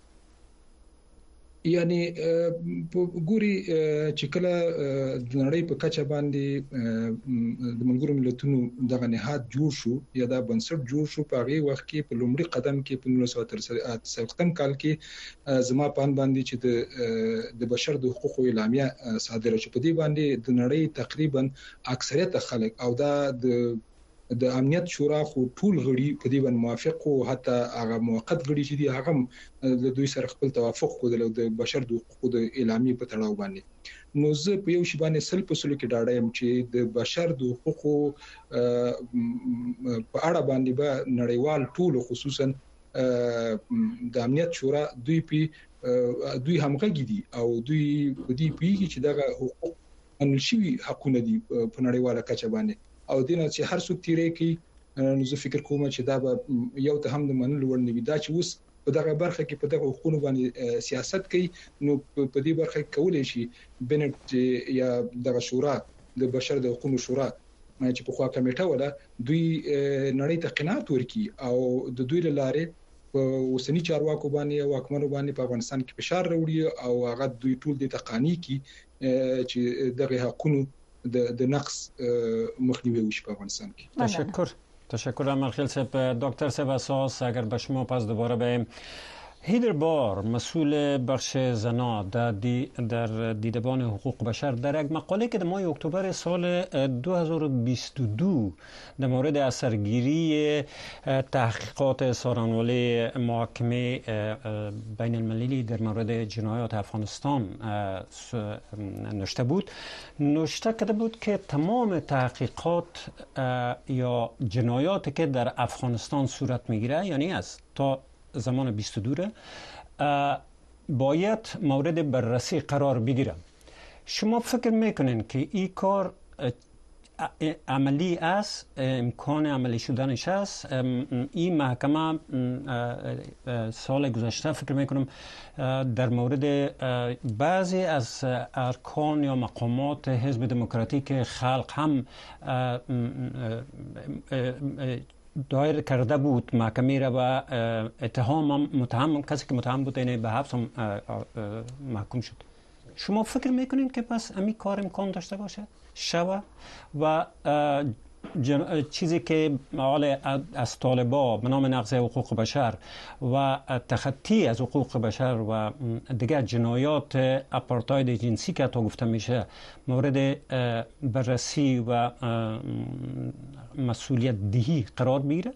یعنی ګوري چې کله د نړۍ په کچه باندې د ملګرو ملتونو دغه نهاد جوړ شو یا د بنسټ جوړ شو په هغه وخت کې په لومړي قدم کې په 1968 کال کې زما پان باندې چې د بشر د حقوقو اعلامیه صادره شو په دې باندې د نړۍ تقریبا اکثریت خلک او د امنیت شورا خو ټول غړي په دې باندې موافق او حتی هغه موقت غړي چې دي هغه د دوی سره خپل توافق کوي د بشر د حقوقو د اعلامیه په تړاو باندې نو زه په یو شی باندې سل په سلو کې ډاډه يم چې د بشر د حقوقو په اړه باندې به نړیوال ټول خصوصا د امنیت شورا دوی همغږي دي او دوی په دې پیږي چې دغه حقوق انشوي حقونه دي په نړیواله کچه باندې او دینه چې هر څوک تیرې کوي نو زه فکر کوم چې دا به یو ته هم د منلو وړ نه وي دا چې اوس په دغه برخه کې په دغه حقوقو باندې سیاست کوي نو په دې برخه کې کولای شي بنت یا دغه شورا د بشر د حقوقو شورا چې په خوا کمیټه ولا دوی نړۍ ته قناعت ورکي او د دوی لاره په وسنی چارواکو باندې او حکومت باندې په افغانستان کې فشار راوړي او هغه دوی ټول د تقانی کې چې دغه حقوقو د نقص مخنیوی وشي په افغانستان کې تشکر امرخیل صاحب دکتر صاحب اساس اگر به شما پس دوباره بریم هیدر بار مسئول بخش زنا در دیدبان حقوق بشر در یک مقاله که در ماه اکتبر سال 2022 در مورد اثرگیری تحقیقات سارنواله محاکمه بین المللی در مورد جنایات افغانستان نوشته بود نوشته کرده بود که تمام تحقیقات یا جنایاتی که در افغانستان صورت میگیره یعنی از تا زمان 22 باید مورد بررسی قرار بگیره شما فکر میکنین که این کار عملی است امکان عملی شدنش است این محکمه سال گذشته فکر میکنم در مورد بعضی از ارکان یا مقامات حزب دموکراتیک خلق هم دایر کرده بود محکمه را و اتهام متهم کسی که متهم بود اینه به حبس محکوم شد شما فکر میکنین که پس امی کار امکان داشته باشد شوه و چیزی که حال از طالبا به نام نقض حقوق بشر و تخطی از حقوق بشر و دیگر جنایات آپارتاید جنسی که تا گفته میشه مورد بررسی و مسئولیت دهی قرار بگیره؟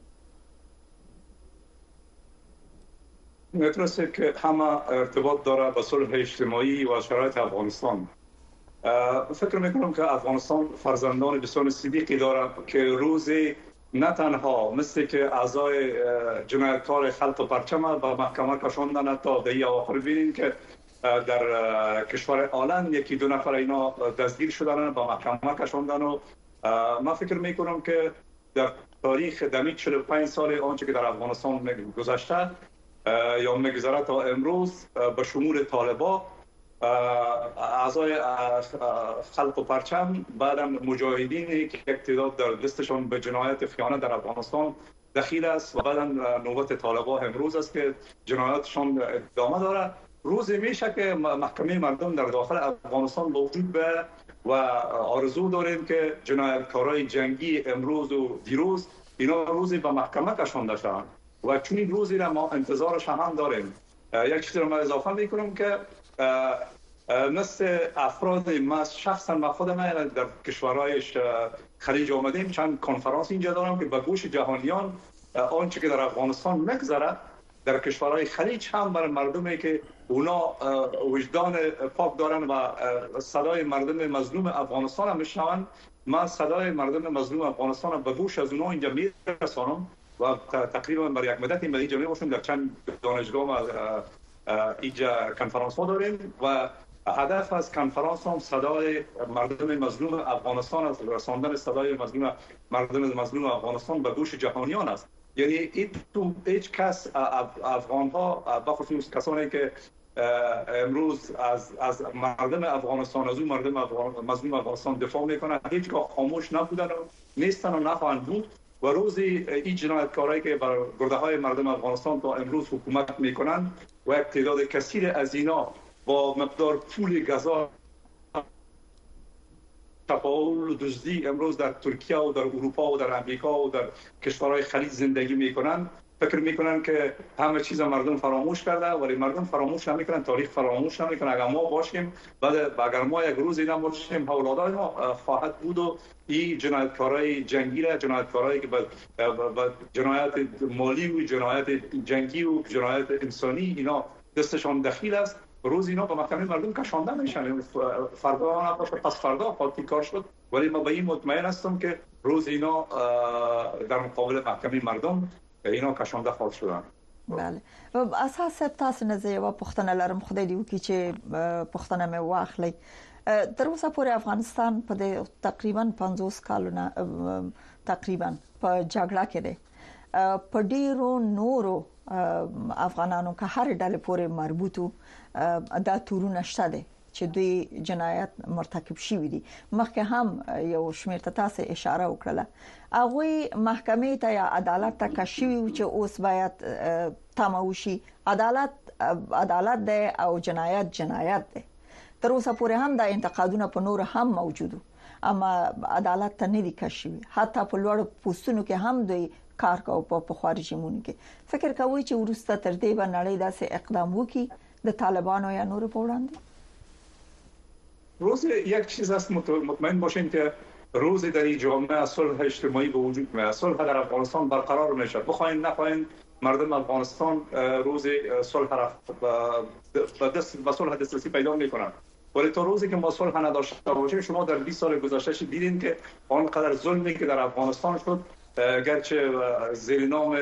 میتونسته که همه ارتباط داره با صلح اجتماعی و شرایط افغانستان. فکر میکنم که افغانستان فرزندان بسیار صدیقی داره که روزی نه تنها مثل که اعضای جنایتکار خلق پرچم به محکمه کشاندن تا دهی آخر بینیم که در کشور آلند یکی دو نفر اینا دستگیر شدن به محکمه کشاندن و من فکر میکنم که در تاریخ دمی 45 سال آنچه که در افغانستان گذشته یا میگذره تا امروز به شمول طالبا اعضای خلق و پرچم بعدم مجاهدینی که اقتدار در دستشان به جنایت خیانت در افغانستان دخیل است و بعدم نوبت طالبا امروز است که جنایاتشان ادامه داره روزی میشه که محکمه مردم در داخل افغانستان وجود به و آرزو داریم که جنایتکارای جنگی امروز و دیروز اینا روزی به محکمه کشانده شوند و چون این روزی را ما انتظارش هم داریم. یک چیزی رو من اضافه میکنم که مثل افراد ما شخصا خودم در کشورهای خلیج آمدیم چند کنفرانس اینجا دارم که به گوش جهانیان آنچه که در افغانستان میگذره در کشورهای خلیج هم برای مردمی که اونا وجدان پاک دارن و صدای مردم مظلوم افغانستان هم میشنون من صدای مردم مظلوم افغانستان به گوش از اونا اینجا میرسانم و تقریبا برای یک مدت این جمعی باشیم در چند دانشگاه اینجا کنفرانس ها داریم و هدف از کنفرانس هم صدای مردم مظلوم افغانستان است، رساندن صدای مردم مظلوم افغانستان به گوش جهانیان است. یعنی هیچ کس افغان ها بخصوص کسانی که امروز از مردم افغانستان از اون مردم مظلوم افغانستان دفاع میکنند هیچگاه خاموش نبودن و نیستن و نخواهند بود و روزی این جنایتکارایی که بر گرده های مردم افغانستان تا امروز حکومت میکنند و یک تعداد کثیر از اینا با مقدار پول غذا تفاول و دزدی امروز در ترکیه و در اروپا و در امریکا و در کشورهای خلیج زندگی میکنند، فکر میکنن که همه چیز مردم فراموش کرده، ولی مردم فراموش نمیکنن، تاریخ فراموش نمیکنه. اگر ما باشیم اگر ما یک روزی نباشیم اولادای ما خواهد بود و این جنایتکارای جنگی را، جنایتکارایی که به جنایت مالی و جنایت جنگی و جنایت انسانی اینا دستشان دخیل است، روز اینا به محکمه مردم کشانده میشن. فردا نباشه پس فردا خاطی کار شد، ولی ما به این مطمئن هستم که روز اینا در مقابل محکمه مردم اینا کشانده خواهد شدن. بله. اساس تاسو نه زیوا پښتنه لرم خدای دی وکي چې پښتنه مې واخلي. تر اوسه پورې افغانستان په تقریبا 50 کالونه تقریبا په جګړه کې دی. په ډیرو نورو افغانانو که هر ډله پورې مربوطو دا تورونه شته دي چې دوی جنایت مرتکب شوي دي. مخکې هم یو شمېر ته تاسو اشاره وکړه، هغه محکمې ته یا عدالت ته کشوي چې اوس باید تموشي. عدالت دی او جنایت دی. تر اوسه پورې هم دا انتقادونه په نور هم موجودو، اما عدالت ته نه دي کشوي. حتی په لوړ پوسټونو کې هم دوی کار کوي په خارجي مونږ کې. فکر کوي چې ورسته تر دې به نړۍ داسې اقدام وکړي د طالبانو یا نور په وړاندې؟ روز یک چیز است مطمئن باشین که روزی در این جامعه صلح اجتماعی به وجود میاد، صلح در افغانستان برقرار میشه. بخواین نخواین مردم افغانستان روزی صلح به صلح دسترسی پیدا میکنن. ولی تا روزی که ما صلح نداشته باشیم، شما در 20 سال گذشته دیدین که آنقدر ظلمی که در افغانستان شد، گرچه زیر نام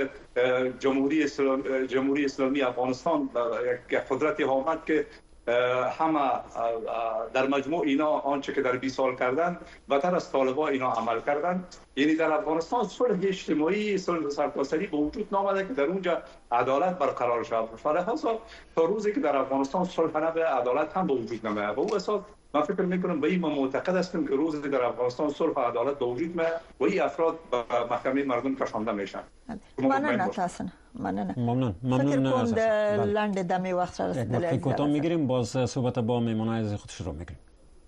جمهوری اسلامی افغانستان یک قدرتی آمد که همه در مجموع اینا آنچه که در 20 سال کردن بدتر از طالبان اینا عمل کردن. یعنی در افغانستان صلح اجتماعی، صلح سرتاسری به وجود نامده که در اونجا عدالت برقرار شود. فلذا تا روزی که در افغانستان صلح نباشه، عدالت هم به وجود نمیاد. به اون اساس من فکر میکنم به این معتقد هستم که روزی در افغانستان صلح و عدالت به وجود میاد و این افراد به محکمه مردم کشانده میشن. مننه تاسو. ممنون. فکر کنم در لنډ دمه وخت رسیدلی. یک کوتاه میگیریم، باز صحبت با مهمانای از خود شروع میکنیم.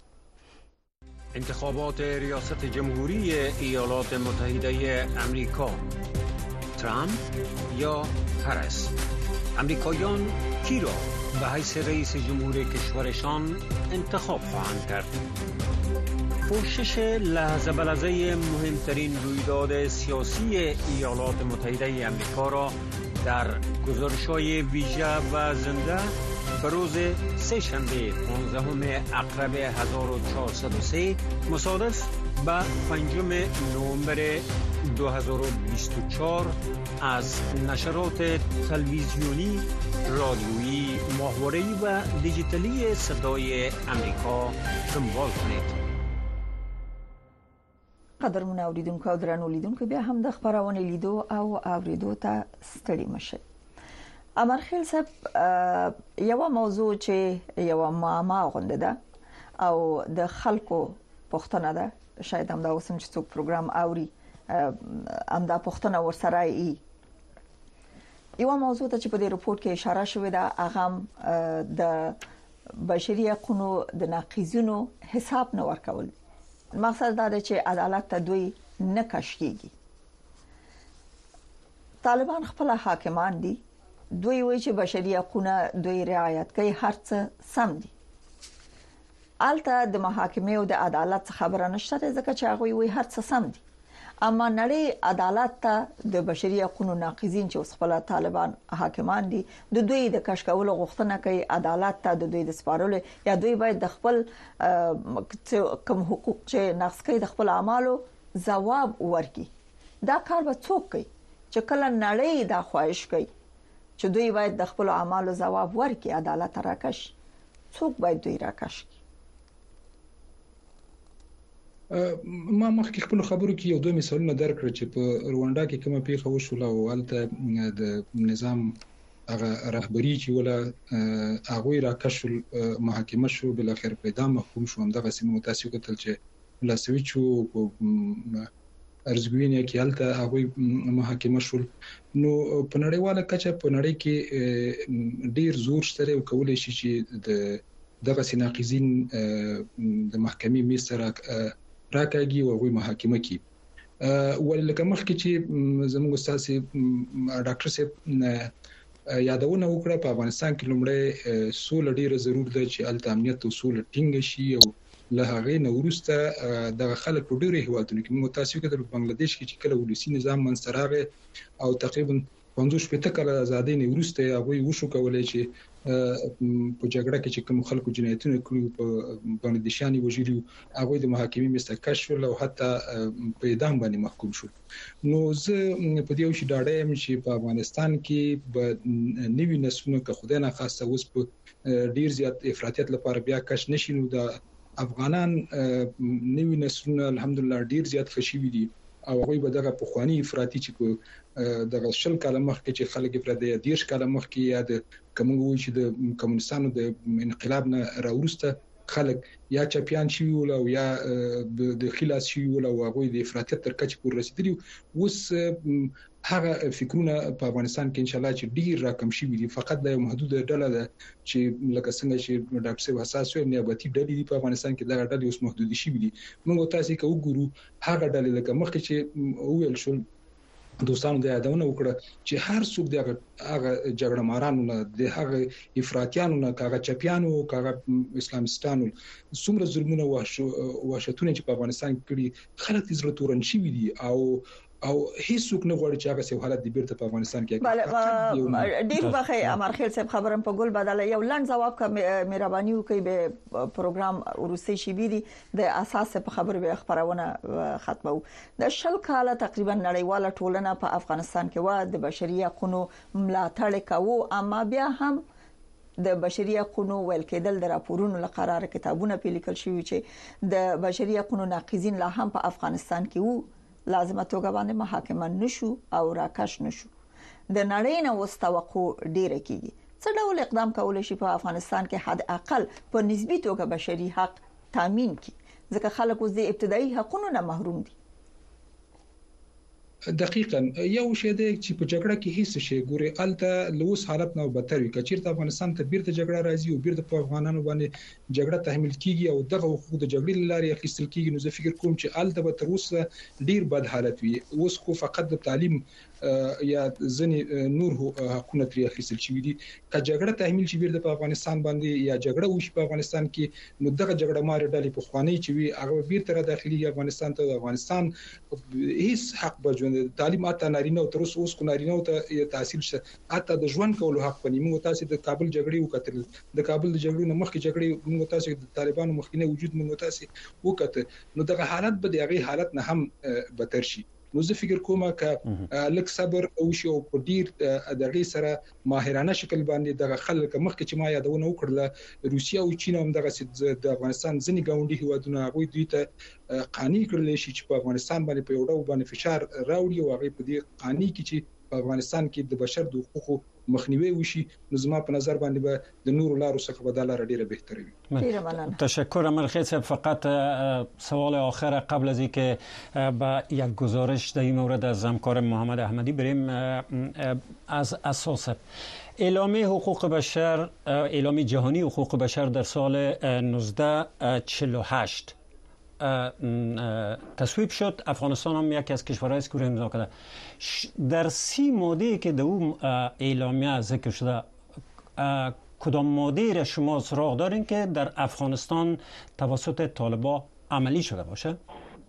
انتخابات ریاست جمهوری ایالات متحده آمریکا، ترامپ یا هریس. آمریکاییان کی را به حیث رئیس جمهور کشورشان انتخاب خواهند کرد؟ پوشش لحظه به لحظه مهمترین رویداد سیاسی ایالات متحده آمریکا را در گزارش‌های ویژه و زنده به روز سه‌شنبه 15 اکتبر 1403 مصادف به 5 نوامبر 2024 از نشرات تلویزیونی، رادیویی، ماهواره‌ای و دیجیتالی صدای آمریکا دنبال کنید. قدرمن اوریدونکو او درنو لیدونکو، بیا هم د خبرونه لیدو او اوریدو ته ستړي مشه. امرخیل صاحب، یو موضوع چې یو معما غونډه ده او د خلکو پښتنه ده، شاید هم دا اوسم چې څوک پروګرام اوري هم دا پښتنه ورسره ای. یو موضوع ته چې په دې رپورت کې اشاره شوې ده، هغه د بشري حقوقو د ناقضینو حساب نه ورکول. مقصد دا دی چې عدالت ته دوی نه کشکيږي. طالبان خپل حاکمان دي، دوی وایي چې بشري حقوقونه دوی رعایت کوي، هر څه سم دي. البته د محاکمې او د عدالت خبره نشته، ځکه چې هغه وایي هر څه سم دي. اما نړۍ عدالت ته د بشري حقوقو ناقضین چې خپل طالبان حاکمان دي، د دوی د کش کولو غوښتنه کوي، عدالت ته د دوی د سپارلو یا دوی باید د خپل کوم حقوق چې نقض کوي د خپل اعمالو ځواب ورکړي. دا کار به څوک کوي؟ چې کله نړۍ دا خواهش کوي چې دوی باید د خپل اعمالو جواب ورکړي عدالت راکش څوک باید دوی راکش ما مخکې خپل خبرو کې یو دوه مثالونه درکړ چې په رواندا کې کومه پیښه وشوله او البته د نظام هغه رهبری چې ولا هغه راکشل محاکمه شو بل اخر پیدا محکوم شو همدغه سیمه متاسف کتل چې لاسویچو ارزګوینه کې البته هغه محاکمه شول نو په نړیواله کچه په نړۍ کې ډیر زور سره کولای شي چې دغه سناقضین د محکمې مستر راکاږي او هغه محاکمه کوي ولکه مخکې چې زموږ استاد ډاکټر صاحب یادونه وکړه په افغانستان کې لومړی سول ډیره ضروري ده چې الته امنیت او سول ټینګ شي او له هغه نه ورسته د خلک په ډیره هیوادونو کې متاسف کړه په بنگلاديش کې چې کله ولسی نظام منځراغه او تقریبا 50 کال ازادۍ نه ورسته هغه وشو کولای چې په جګړه کې چې کوم خلکو جنایتونه کړو په بنگلاديشاني وجري هغه د محاکمې مستکش شول او حتی په اعدام باندې محکوم شول نو زه په دې وشي ډاډه یم چې په افغانستان کې به نوی نسلونه که خدای نه خواسته اوس په ډیر زیات افراطیت لپاره بیا کش نشي نو د افغانان نوی نسلونه الحمدلله ډیر زیات خشي دي او هغه به دغه پخوانی افراطي چې دغه شل کاله مخکې چې خلک افراطي 10 کاله مخکې یا د کوم وایي چې د کمونستانو د انقلاب نه راورسته خلک یا چپیان شي ول او یا د خلاص شي ول او هغه د افراطیت تر کچې پورې رسیدلی اوس هغه فکرونه په افغانستان کې ان شاء الله چې ډیر راکم شي وي فقط د محدود ډله ده چې لکه څنګه چې ډاکټر صاحب حساس وي نیابتي ډلې په افغانستان کې دا ډلې اوس محدود شي وي موږ تاسو کې وګورو هغه ډلې لکه مخکې چې ویل شو دوستانو د یادونه وکړه چې هر څوک دغه جګړه مارانو نه د هغه افراطیانو نه کاغه چپیانو کاغه اسلامستانو څومره ظلمونه وحشتونه چې په افغانستان کې کړي خلک دې زړه تورن شي وي او هیڅوک نه غواړي چې هغه څه حالت د بیرته په افغانستان کې ډیر بخې امرخیل صاحب خبرم په ګل بدل یو لند جواب کا مهرباني وکي به پروګرام روسي شي بيدي د اساس په خبر به خبرونه ختمو د شل کاله تقریبا نړیواله ټولنه په افغانستان کې و د بشري حقوقو ملاتړ کوي اما بیا هم د بشري حقوقو ویل کېدل د راپورونو لقرار کتابونه په لیکل شوی چې د بشري حقوقو ناقضین لا هم په افغانستان کې وو لازمه توګه باندې محاکمه نشو او راکش نشو د نړۍ نه واستوقو ډیره کیږي څه ډول اقدام کول شي په افغانستان کې حد اقل په نسبی توګه بشري حق تامین کی ځکه خلک اوس د ابتدایي حقوقو نه محروم دي دقیقاً یو شی دی چې په جګړه کې هیڅ شی ګوري الته لوس حالت نه بدتر وي کچیرته افغانستان ته بیرته جګړه راځي او بیرته په افغانانو باندې جګړه تحمیل کیږي او دغه حقوق د جګړې لارې اخیستل کیږي نو زه فکر کوم چې الته به تر اوسه ډیر بد حالت وي اوس خو فقط د تعلیم یا ځنې نور حقوقونه ترې اخیستل شوي دي که جګړه تحمیل شي بیرته په افغانستان باندې یا جګړه وشي په افغانستان کې نو دغه جګړه مار ډلې په خواني چې وي هغه بیرته داخلي افغانستان ته افغانستان هیڅ حق بجوند تعلیم اته نارینه او تر اوس کو نارینه او ته تحصیل شته اته د ژوند کولو حق پني موږ تاسو د کابل جګړې وکړل د کابل د جګړې مخکې جګړې موږ تاسو د طالبانو مخکینه وجود موږ تاسو وکړه نو دغه حالت به دغه حالت نه هم بدتر شي نو زه فکر کوم چې لک صبر او شی او په ډیر دغه سره ماهرانه شکل باندې دغه خلک مخکې چې ما یادونه وکړله روسیا او چین هم دغه د افغانستان ځنی گاونډي هیوادونه هغه دوی ته قانوني کړل شي چې په افغانستان باندې په یو ډول باندې فشار راوړي او هغه په دې قانوني کې چې په افغانستان کې د بشر د حقوقو مخنیوي وشي نو زما په نظر باندې به د نور لارو څخه بداله ډیره بهتره وي تشکر امرخیل صاحب فقط سوال آخر قبل از اینکه با یک گزارش در این مورد از همکار محمد احمدی بریم از اساس اعلامیه حقوق بشر اعلامیه جهانی حقوق بشر در سال 1948 تصویب شد افغانستان هم یکی از کشورهای است که امضا کرده در 30 ماده که در اون اعلامیه ذکر شده کدام ماده را شما سراغ دارین که در افغانستان توسط طالبان عملی شده باشه؟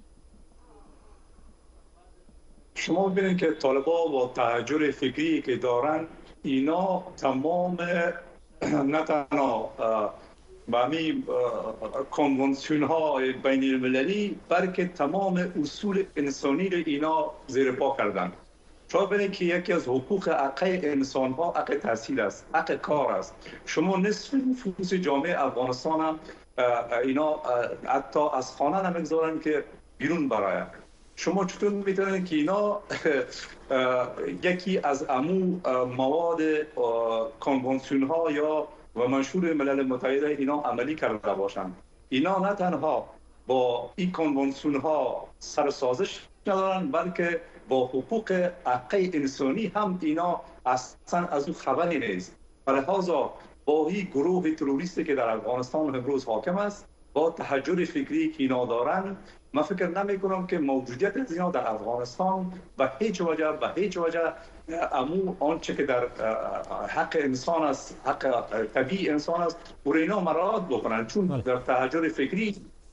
شما ببینید که طالبان با تحجر فکری که دارن اینا تمام نه تنها با همین کنوانسیون های بین المللی بلکه تمام اصول انسانی رو اینا زیر پا کردن شما ببینید که یکی از حقوق حق انسان ها حق تحصیل است، حق کار است. شما نصف نفوس جامعه افغانستان هم اینا حتی از خانه نمیگذارن که بیرون برای. شما چطور میتونید که اینا یکی از امو مواد کنوانسیون ها یا و منشور ملل متحد اینا عملی کرده باشند؟ اینا نه تنها با این کنوانسیون ها سر سازش ندارن، بلکه با حقوق حق انسانی هم اینا اصلا از اون خبری نیست. لذا با این گروه تروریستی که در افغانستان امروز حاکم است، با تحجر فکری که اینا دارن، من فکر نمی کنم که موجودیت از اینا در افغانستان به هیچ وجه امو آنچه که در حق انسان است، حق طبیعی انسان است، برای اینا مراعات بکنن، چون در تحجر فکری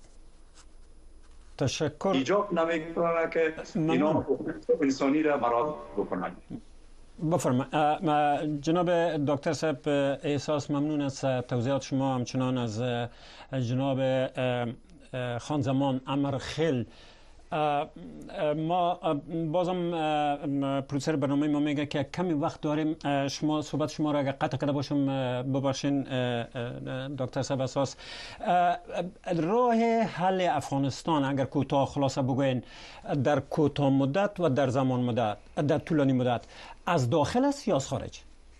تشکر ایجاب نمی کنن که اینا حقوق انسانی را مراعات بکنن. بفرمایید جناب دکتر صاحب، احساس ممنون از توضیحات شما، همچنان از جناب خانزمان امرخیل. ما بازم پروډوسر برنامه ما میگه که کمی وقت داریم. شما صحبت شما را اگر قطع کرده باشم ببخشین دکتر صاحب. اساس راه حل افغانستان اگر کوتاه خلاصه بگوین، در کوتاه مدت و در زمان مدت، در طولانی مدت، از داخل است یا از خارج؟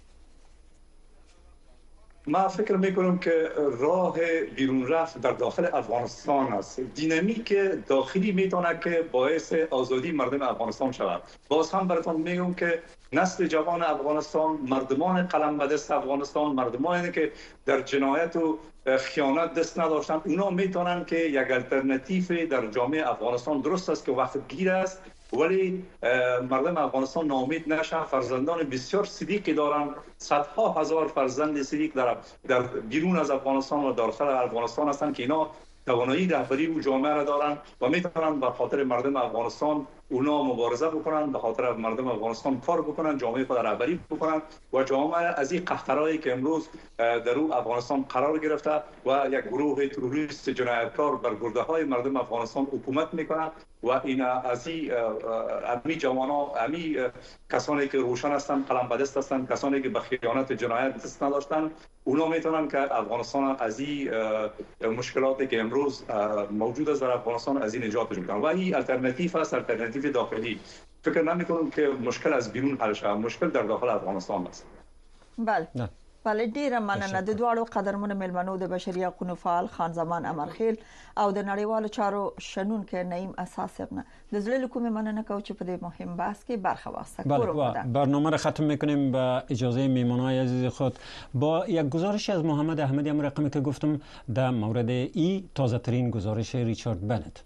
ما فکر میکنم که راه بیرون رفت در داخل افغانستان است. دینامیک داخلی میتونه که باعث آزادی مردم افغانستان شود. باز هم براتون میگم که نسل جوان افغانستان، مردمان قلم به دست افغانستان، مردمانی که در جنایت و خیانت دست نداشتن، اونا میتونن که یک الटरनेटिव در جامعه افغانستان درست است که وقت گیر است، ولی مردم افغانستان ناامید نشن. فرزندان بسیار صدیقی دارن، صدها هزار فرزند صدیق در بیرون از افغانستان و داخل افغانستان هستند که اینا توانایی رهبری و جامعه را دارن و میتونن به خاطر مردم افغانستان اونا مبارزه بکنن، به خاطر مردم افغانستان کار بکنن، جامعه خود رهبری بکنن و جامعه از این قحطرایی که امروز در اون افغانستان قرار گرفته و یک گروه تروریست جنایتکار بر گرده های مردم افغانستان حکومت میکنن و این از امی جوانا، امی کسانی که روشن هستند، قلم به دست هستند، کسانی که به خیانت جنایت دست نداشتن، اونا میتونن که افغانستان از این مشکلاتی که امروز موجود است در افغانستان از این نجات بکنن و این الटरनेटिव است، الटरनेटिव داخلی. فکر نمی‌کنم که مشکل از بیرون حل شود، مشکل در داخل افغانستان است. بله ډیره مننه د دواړو قدرمنو ملمنو د بشري حقوقو فعال خانزمان امرخیل او د نړیوالو چارو شنونکو نعیم اساسغنه د زړه له کومې مننه کوم چې په دې مهم بحث کې برخه واخیسته. برنامه را ختم میکنیم با اجازه میهمانای عزیز خود با یک گزارش از محمد احمدی، هم رقمی که گفتم در مورد ای تازه ترین گزارش ریچارد بنت.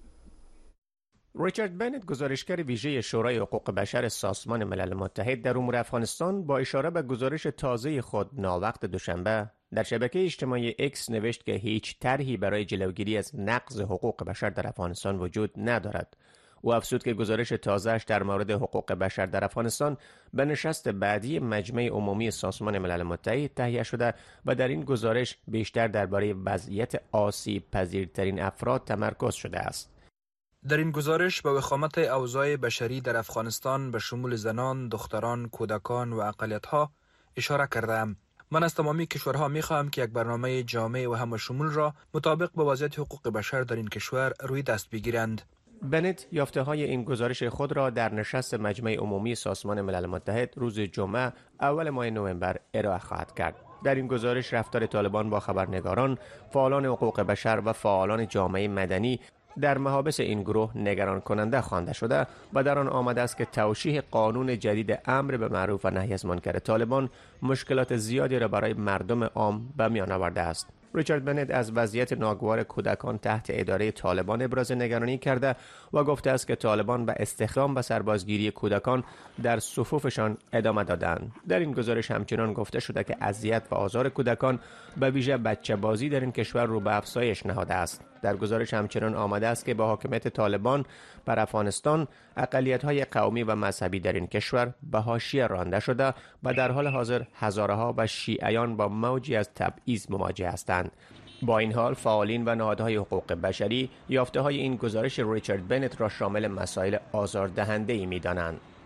ریچارد بنت، گزارشگر ویژه شورای حقوق بشر سازمان ملل متحد در امور افغانستان، با اشاره به گزارش تازه خود ناوقت دوشنبه در شبکه اجتماعی اکس نوشت که هیچ طرحی برای جلوگیری از نقض حقوق بشر در افغانستان وجود ندارد. او افزود که گزارش تازه‌اش در مورد حقوق بشر در افغانستان به نشست بعدی مجمع عمومی سازمان ملل متحد تهیه شده و در این گزارش بیشتر درباره وضعیت آسیب پذیرترین افراد تمرکز شده است. در این گزارش به وخامت اوضاع بشری در افغانستان به شمول زنان، دختران، کودکان و اقلیت‌ها اشاره کردم. من از تمامی کشورها می‌خواهم که یک برنامه جامع و همشمول را مطابق با وضعیت حقوق بشر در این کشور روی دست بگیرند. بنت یافته‌های این گزارش خود را در نشست مجمع عمومی سازمان ملل متحد روز جمعه اول ماه نوامبر ارائه خواهد کرد. در این گزارش رفتار طالبان با خبرنگاران، فعالان حقوق بشر و فعالان جامعه مدنی در محابس این گروه نگران کننده خوانده شده و در آن آمده است که توشیح قانون جدید امر به معروف و نهی از منکر طالبان مشکلات زیادی را برای مردم عام به میان آورده است. ریچارد بنت از وضعیت ناگوار کودکان تحت اداره طالبان ابراز نگرانی کرده و گفته است که طالبان به استخدام و سربازگیری کودکان در صفوفشان ادامه دادند. در این گزارش همچنان گفته شده که اذیت و آزار کودکان به ویژه بچه بازی در این کشور رو به افزایش نهاده است. در گزارش همچنان آمده است که با حاکمیت طالبان بر افغانستان اقلیت‌های قومی و مذهبی در این کشور به حاشیه رانده شده و در حال حاضر هزارها و شیعیان با موجی از تبعیض مواجه هستند. با این حال فعالین و نهادهای حقوق بشری یافته‌های این گزارش ریچارد بنت را شامل مسائل آزاردهنده‌ای می‌دانند.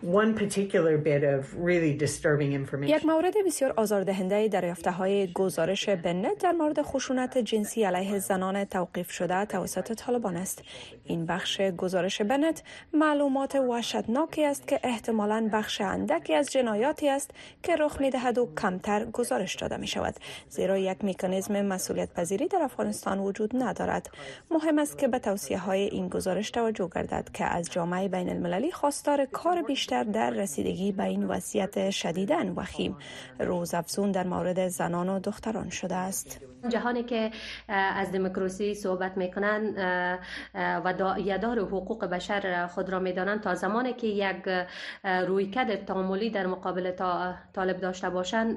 یک مورد بسیار آزاردهنده دریافته‌های گزارش بنت در مورد خشونت جنسی علیه زنان توقیف شده توسط طالبان است. این بخش گزارش بنت معلومات وحشتناکی است که احتمالاً بخش اندکی از جنایاتی است که رخ می‌دهد و کمتر گزارش داده می‌شود، زیرا یک مکانیزم مسئولیت پذیری در افغانستان وجود ندارد. مهم است که به توصیه‌های این گزارش توجه گردد که از جامعه بین المللی خواستار کار بیشتر در رسیدگی به این وضعیت شدیداً وخیم روزافزون در مورد زنان و دختران شده است. جهانی که از دموکراسی صحبت میکنن و داعیه‌دار حقوق بشر خود را میدانند، تا زمانی که یک رویکرد تعاملی در مقابل طالب داشته باشند،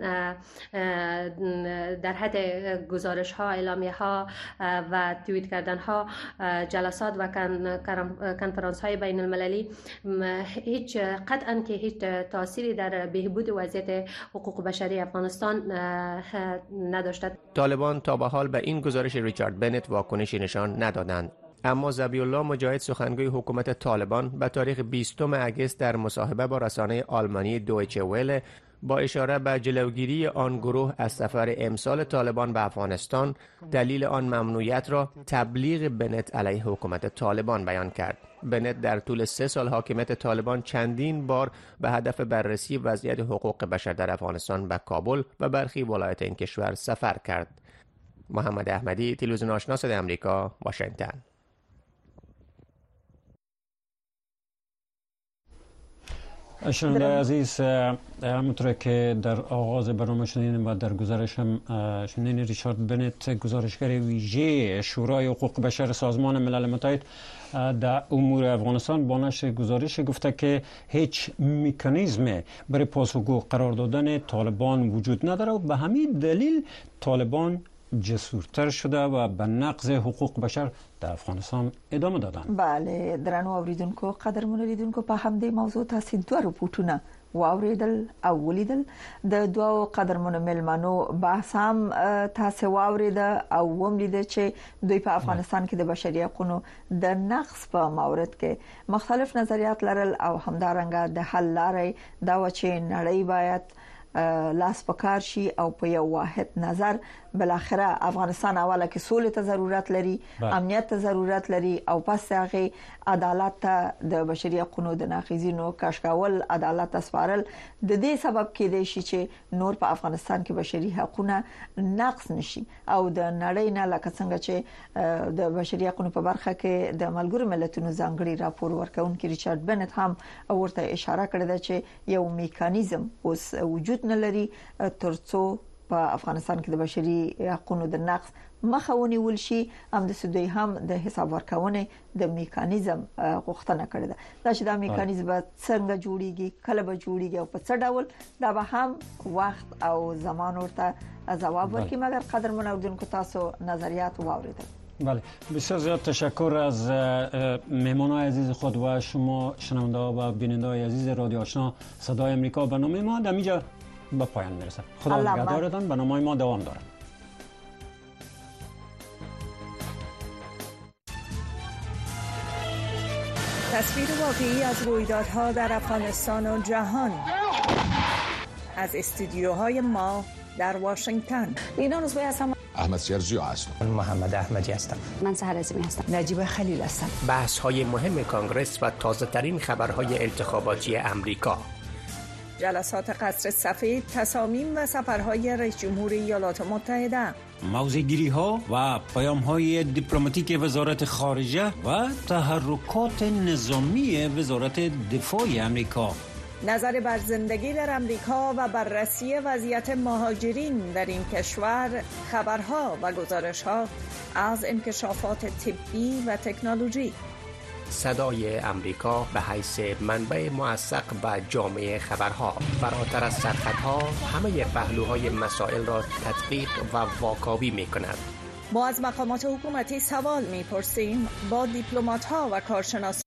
در حد گزارش ها، اعلامیه ها و توییت کردن ها، جلسات و کنفرانس های بین المللی قطعاً که هیچ تأثیری در بهبود وضعیت حقوق بشری افغانستان نداشته. طالبان تا به حال به این گزارش ریچارد بنت واکنشی نشان ندادند. اما ذبیح الله مجاهد، سخنگوی حکومت طالبان، به تاریخ 20 اگست در مصاحبه با رسانه آلمانی دویچه وله با اشاره به جلوگیری آن گروه از سفر امسال طالبان به افغانستان، دلیل آن ممنوعیت را تبلیغ بنت علیه حکومت طالبان بیان کرد. بنت در طول 3 سال حاکمیت طالبان چندین بار به هدف بررسی وضعیت حقوق بشر در افغانستان به کابل و برخی ولایات این کشور سفر کرد. محمد احمدی، تلویزیون آشنا صدای آمریکا، واشنگتن. شنونده عزیز، همونطور که در آغاز برنامه شنیدیم و در گزارش هم شنیدین، ریچارد بنت، گزارشگر ویژه شورای حقوق بشر سازمان ملل متحد در امور افغانستان، با نشر گزارش گفته که هیچ مکانیزم برای پاسخگو قرار دادن طالبان وجود نداره و به همین دلیل طالبان جسورتر شده و به نقض حقوق بشر در افغانستان ادامه دادن. بله، درنو اوریدونکو، قدرمن اوریدونکو، په همدې موضوع تاسو دوه رپورټونه واوریدل او ولیدل. د دوه قدرمن ملمنو بحث هم تاسو واوریده او وملیده چې دوی په افغانستان کې د بشري حقوقو د نقض په مورد کې مختلف نظریات لرل او همدارنګه د حل لارې دا و چې نړۍ باید لاس پکار شي او په یو واحد نظر بالاخره افغانستان اوله کې سولې ته ضرورت لري، امنیت ته ضرورت لري او پس هغه عدالت ته د بشري حقوقو د ناقضینو کشکول عدالت ته سپارل د دې سبب کېدای شي چې نور په افغانستان کې بشري حقوقونه نقض نشي او د نړۍ نه لکه څنګه چې د بشري حقوقو په برخه کې د ملګرو ملتونو ځانګړي راپور ورکونکي ریچارد بنت هم ورته اشاره کړې ده چې یو میکانیزم اوس وجود نه لري ترڅو په افغانستان کې د بشري حقوقو د نقض مخاوني ولشي. هم د سودی هم د حساب ورکونې د میکانیزم غوښتنه کړې ده. دا چې دا میکانیزم څنګه جوړیږي، کله به جوړیږي او په څه ډول، دا به هم وخت او زمان ورته ځواب ورکړي. مګر قدرمن اوریدونکو، تاسو نظریات واوریدل. بله، بسیار زیاد تشکر از مهمانان عزیز خود و شما شنونده و بیننده های عزیز رادیو آشنا صدای آمریکا. برنامه ما در اینجا به پایان میرسه. خدا نگهدارتان. برنامه ما دوام داره. تصویر واقعی از رویدادها در افغانستان و جهان از استودیوهای ما در واشنگتن. اینا روزبه هستم. احمد سیرزیو هستم. محمد احمدی هستم. من سحر عظیمی هستم. نجیب خلیل هستم. بحث های مهم کانگرس و تازه ترین خبرهای انتخاباتی امریکا. جلسات قصر سفید، تصامیم و سفرهای رئیس جمهور ایالات متحده. موضع‌گیری ها و پیام های دیپلماتیک وزارت خارجه و تحرکات نظامی وزارت دفاع امریکا. نظر بر زندگی در امریکا و بررسی وضعیت مهاجرین در این کشور، خبرها و گزارش‌ها از انکشافات طبی و تکنولوژی. صدای امریکا به حیث منبع موثق و جامع خبرها، فراتر از سرحدها همه پهلوهای مسائل را تدقیق و واکاوی می‌کند. ما از مقامات حکومتی سوال می‌پرسیم، با دیپلمات‌ها و کارشناسان